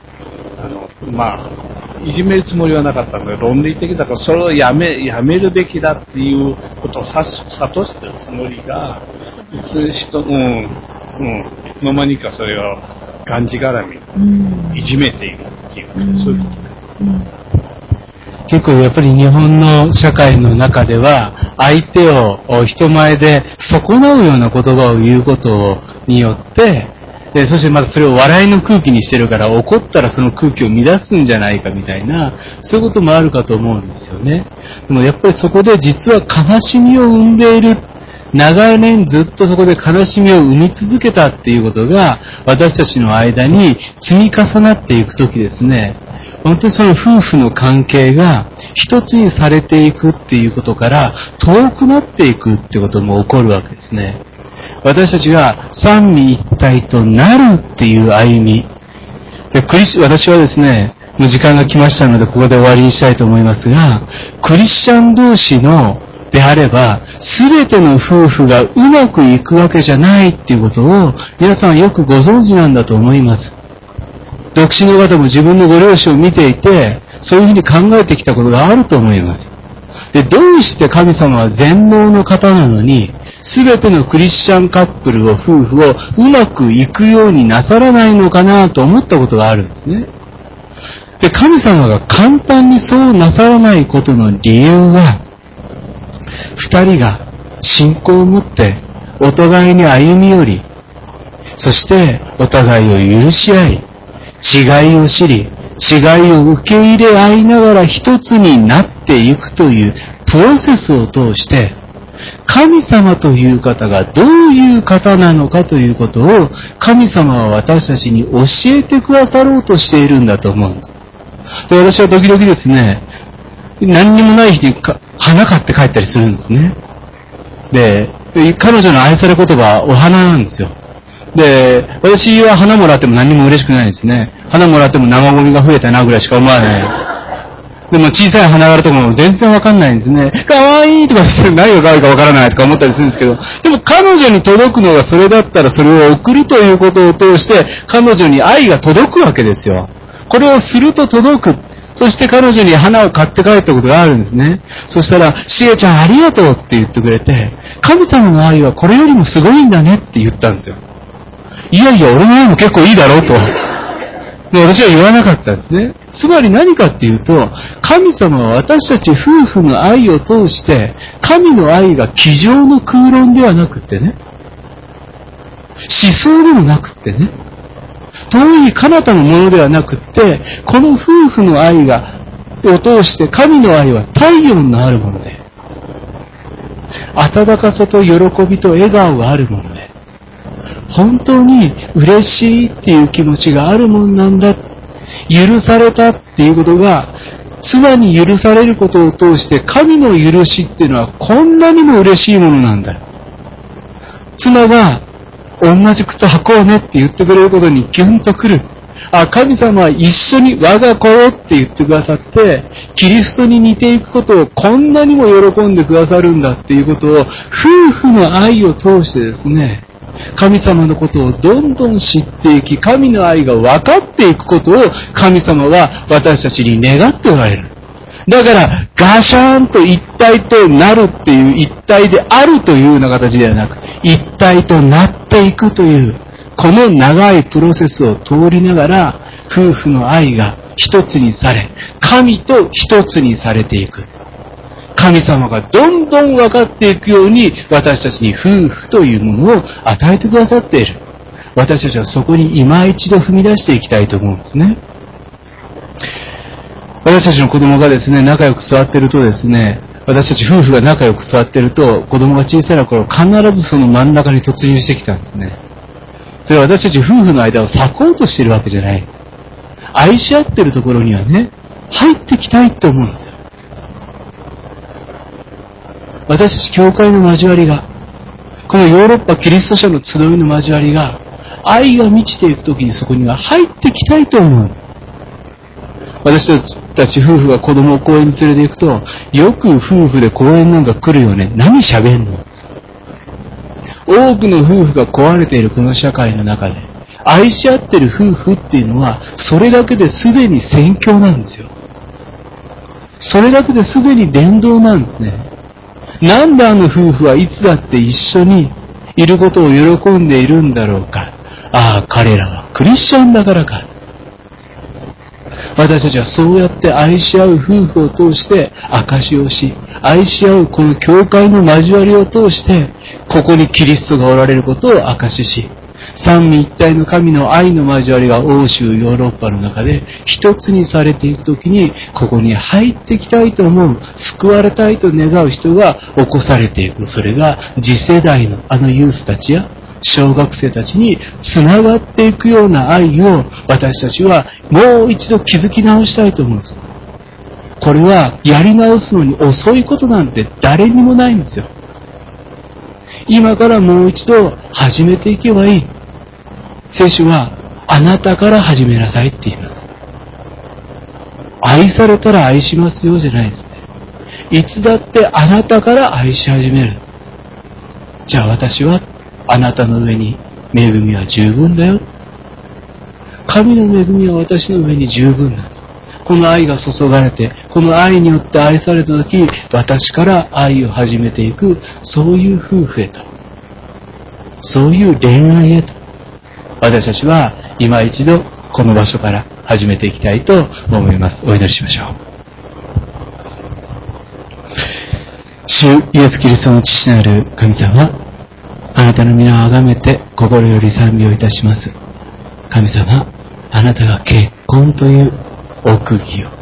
いじめるつもりはなかったので、論理的だからそれをやめるべきだっていうことを諭してるつもりが、いついつの間にかそれをがんじがらみいじめているっていう、そういうこと。 結構やっぱり日本の社会の中では相手を人前で損なうような言葉を言うことによってそしてまたそれを笑いの空気にしてるから怒ったらその空気を乱すんじゃないかみたいなそういうこともあるかと思うんですよね。でもやっぱりそこで実は悲しみを生んでいる長年ずっとそこで悲しみを生み続けたっていうことが私たちの間に積み重なっていくときですね、本当にその夫婦の関係が一つにされていくっていうことから遠くなっていくってことも起こるわけですね。私たちが三位一体となるっていう歩みで私はですね、もう時間が来ましたのでここで終わりにしたいと思いますが、クリスチャン同士のであれば全ての夫婦がうまくいくわけじゃないっていうことを皆さんはよくご存知なんだと思います。独身の方も自分のご両親を見ていてそういうふうに考えてきたことがあると思います。で、どうして神様は全能の方なのに全てのクリスチャンカップルを夫婦をうまくいくようになさらないのかなと思ったことがあるんですね。で、神様が簡単にそうなさらないことの理由は二人が信仰を持ってお互いに歩み寄り、そしてお互いを許し合い、違いを知り、違いを受け入れ合いながら一つになっていくというプロセスを通して、神様という方がどういう方なのかということを神様は私たちに教えてくださろうとしているんだと思うんです。で、私は時々ですね、何にもない日に花買って帰ったりするんですね。で、彼女の愛され言葉はお花なんですよ。で、私は花もらっても何も嬉しくないですね。花もらっても生ゴミが増えたなぐらいしか思わない。でも小さい花柄とかも全然わかんないんですね。かわいいとか何が可愛いかわからないとか思ったりするんですけど、でも彼女に届くのがそれだったらそれを送るということを通して彼女に愛が届くわけですよ。これをすると届く。そして彼女に花を買って帰ったことがあるんですね。そしたら、しげちゃんありがとうって言ってくれて、神様の愛はこれよりもすごいんだねって言ったんですよ。いやいや、俺の愛も結構いいだろうと。で、私は言わなかったんですね。つまり何かっていうと、神様は私たち夫婦の愛を通して、神の愛が机上の空論ではなくってね、思想でもなくってね、遠い彼方のものではなくって、この夫婦の愛を通して神の愛は体温のあるもので、温かさと喜びと笑顔があるもので、本当に嬉しいっていう気持ちがあるもんなんだ。許されたっていうことが、妻に許されることを通して神の許しっていうのはこんなにも嬉しいものなんだ。妻が同じ靴履こうねって言ってくれることにギュンとくる。 神様は一緒に我が子よって言ってくださって、キリストに似ていくことをこんなにも喜んでくださるんだっていうことを、夫婦の愛を通してですね、神様のことをどんどん知っていき、神の愛が分かっていくことを神様は私たちに願っておられる。だから、ガシャーンと一体となるっていう一体であるというような形ではなく、一体となっていくという、この長いプロセスを通りながら、夫婦の愛が一つにされ、神と一つにされていく。神様がどんどん分かっていくように、私たちに夫婦というものを与えてくださっている。私たちはそこに今一度踏み出していきたいと思うんですね。私たちの子供がですね、仲良く座ってるとですね、私たち夫婦が仲良く座ってると、子供が小さな頃、必ずその真ん中に突入してきたんですね。それは私たち夫婦の間を裂こうとしてるわけじゃないんです。愛し合ってるところにはね、入ってきたいって思うんですよ。私たち教会の交わりが、このヨーロッパキリスト者の集いの交わりが、愛が満ちていくときにそこには入ってきたいと思うんです。私たち夫婦が子供を公園に連れて行くと、よく夫婦で公園なんか来るよね。何喋んの？多くの夫婦が壊れているこの社会の中で、愛し合ってる夫婦っていうのは、それだけですでに宣教なんですよ。それだけですでに伝道なんですね。なんであの夫婦はいつだって一緒にいることを喜んでいるんだろうか。彼らはクリスチャンだからか。私たちはそうやって愛し合う夫婦を通して証しをし、愛し合うこの教会の交わりを通して、ここにキリストがおられることを証しし、三位一体の神の愛の交わりが欧州ヨーロッパの中で一つにされていくときに、ここに入ってきたいと思う、救われたいと願う人が起こされていく。それが次世代のあのユースたちや小学生たちにつながっていくような愛を私たちはもう一度築き直したいと思うんです。これはやり直すのに遅いことなんて誰にもないんですよ。今からもう一度始めていけばいい。聖書はあなたから始めなさいって言います。愛されたら愛しますよじゃないですね。いつだってあなたから愛し始める。じゃあ私はあなたの上に恵みは十分だよ。神の恵みは私の上に十分なんです。この愛が注がれて、この愛によって愛されたとき、私から愛を始めていく、そういう夫婦へと、そういう恋愛へと、私たちは今一度この場所から始めていきたいと思います。お祈りしましょう。主イエス・キリストの父なる神様、あなたの皆をあがめて心より賛美をいたします。神様、あなたが結婚という奥義を、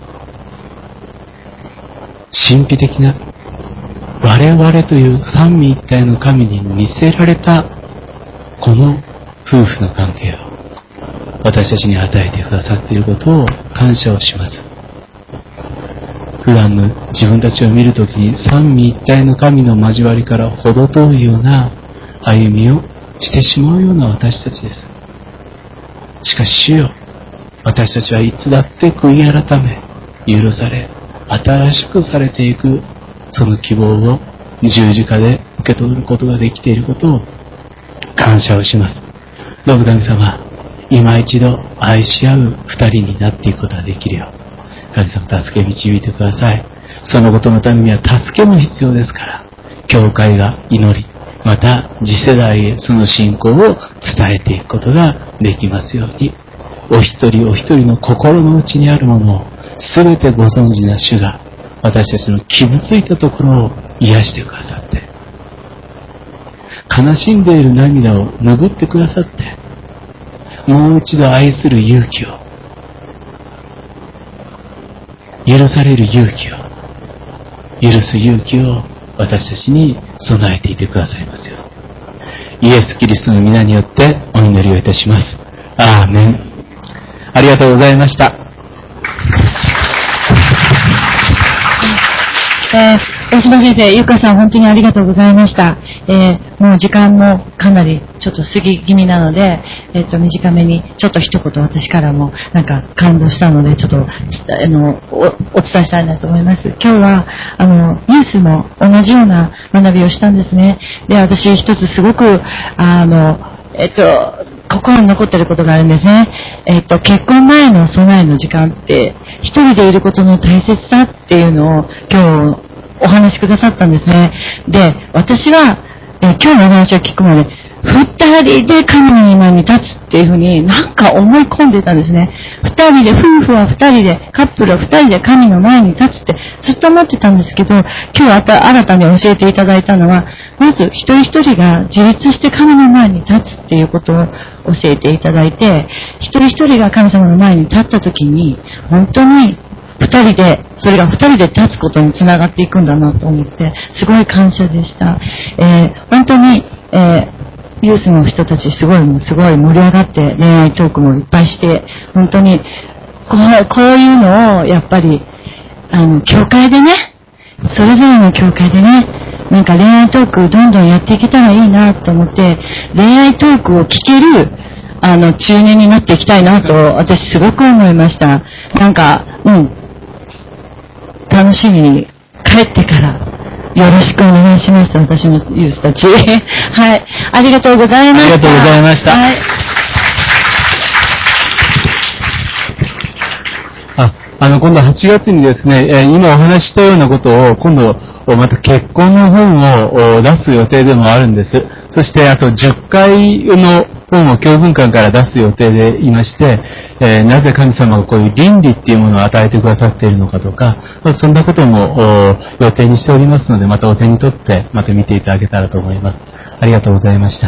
神秘的な我々という三位一体の神に似せられたこの夫婦の関係を私たちに与えてくださっていることを感謝をします。普段の自分たちを見るときに三位一体の神の交わりから程遠いような歩みをしてしまうような私たちです。しかし主よ、私たちはいつだって悔い改め、許され、新しくされていくその希望を十字架で受け取ることができていることを感謝をします。どうぞ神様、今一度愛し合う二人になっていくことができるよう、神様助け導いてください。そのことのためには助けも必要ですから、教会が祈り、また次世代へその信仰を伝えていくことができますように、お一人お一人の心の内にあるものを全てご存知な主が私たちの傷ついたところを癒してくださって、悲しんでいる涙を拭ってくださって、もう一度愛する勇気を、許される勇気を、許す勇気を私たちに備えていてくださいますよ。イエス・キリストの皆によってお祈りをいたします。アーメン。ありがとうございました。 大島先生、ゆかさん本当にありがとうございました。 もう時間もかなりちょっと過ぎ気味なので、短めにちょっと一言私からもなんか感動したので、ちょっとお伝えしたいなと思います。今日はニュースも同じような学びをしたんですね。で、私一つすごく心に残っていることがあるんですね。結婚前の備えの時間って、一人でいることの大切さっていうのを今日お話しくださったんですね。で、私は、今日のお話を聞くまで、二人で神の前に立つっていうふうになんか思い込んでたんですね。二人で、夫婦は二人で、カップルは二人で神の前に立つってずっと思ってたんですけど、今日新たに教えていただいたのは、まず一人一人が自立して神の前に立つっていうことを教えていただいて、一人一人が神様の前に立った時に、本当にそれが二人で立つことにつながっていくんだなと思って、すごい感謝でした。本当に、ユースの人たちすごい盛り上がって恋愛トークもいっぱいして、本当にこういうのをやっぱり教会でね、それぞれの教会でね、なんか恋愛トークどんどんやっていけたらいいなと思って、恋愛トークを聞ける中年になっていきたいなと私すごく思いました。なんか楽しみに帰ってからよろしくお願いします。私のユースたち。はい。ありがとうございました。 ありがとうございました。はい。今度8月にですね、今お話ししたようなことを、今度また結婚の本を出す予定でもあるんです。そしてあと10回の本を教文館から出す予定でいまして、なぜ神様がこういう倫理っていうものを与えてくださっているのかとか、そんなことも予定にしておりますので、またお手に取ってまた見ていただけたらと思います。ありがとうございました。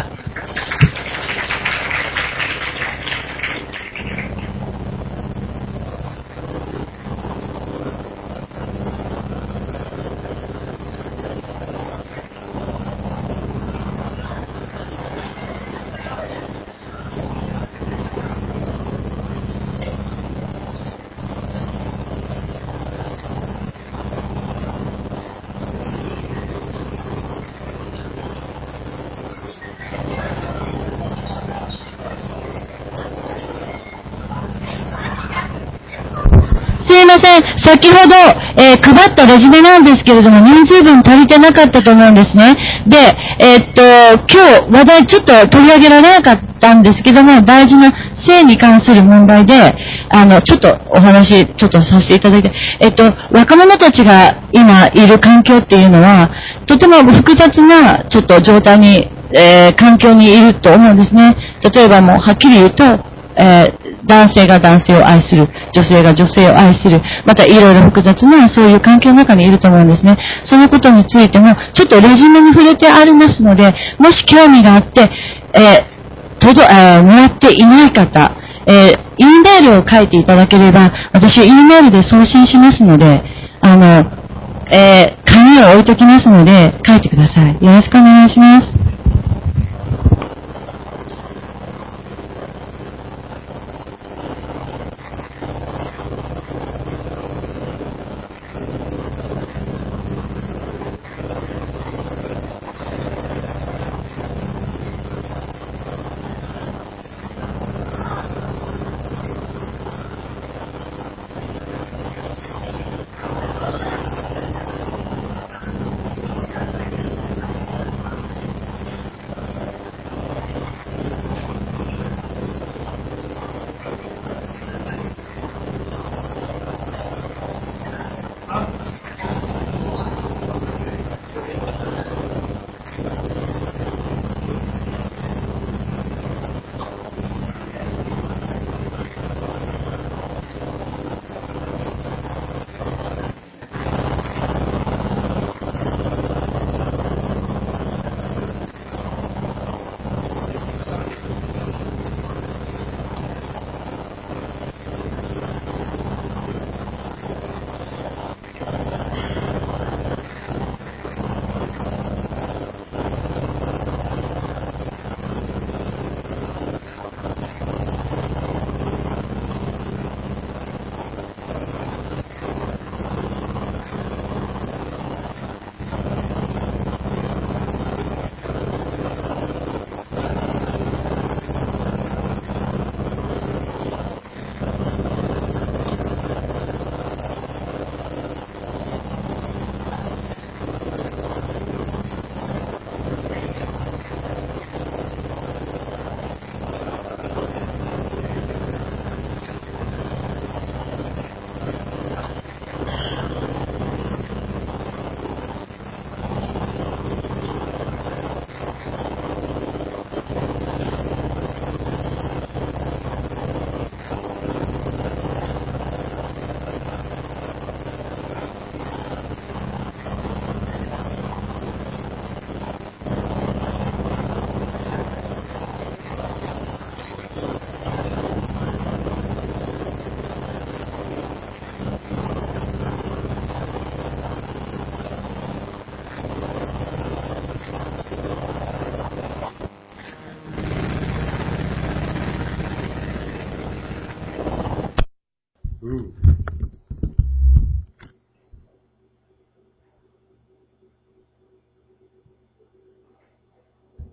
すいません。先ほど、配ったレジュメなんですけれども、人数分足りてなかったと思うんですね。で、今日話題ちょっと取り上げられなかったんですけども、大事な性に関する問題で、ちょっとお話、ちょっとさせていただいて、若者たちが今いる環境っていうのは、とても複雑な、ちょっと状態に、環境にいると思うんですね。例えばもう、はっきり言うと、男性が男性を愛する、女性が女性を愛する、またいろいろ複雑なそういう環境の中にいると思うんですね。そのことについてもちょっとレジュメに触れてありますので、もし興味があって、もらっていない方、E メールを書いていただければ、私 E メールで送信しますので、紙を置いときますので書いてください。よろしくお願いします。 うん。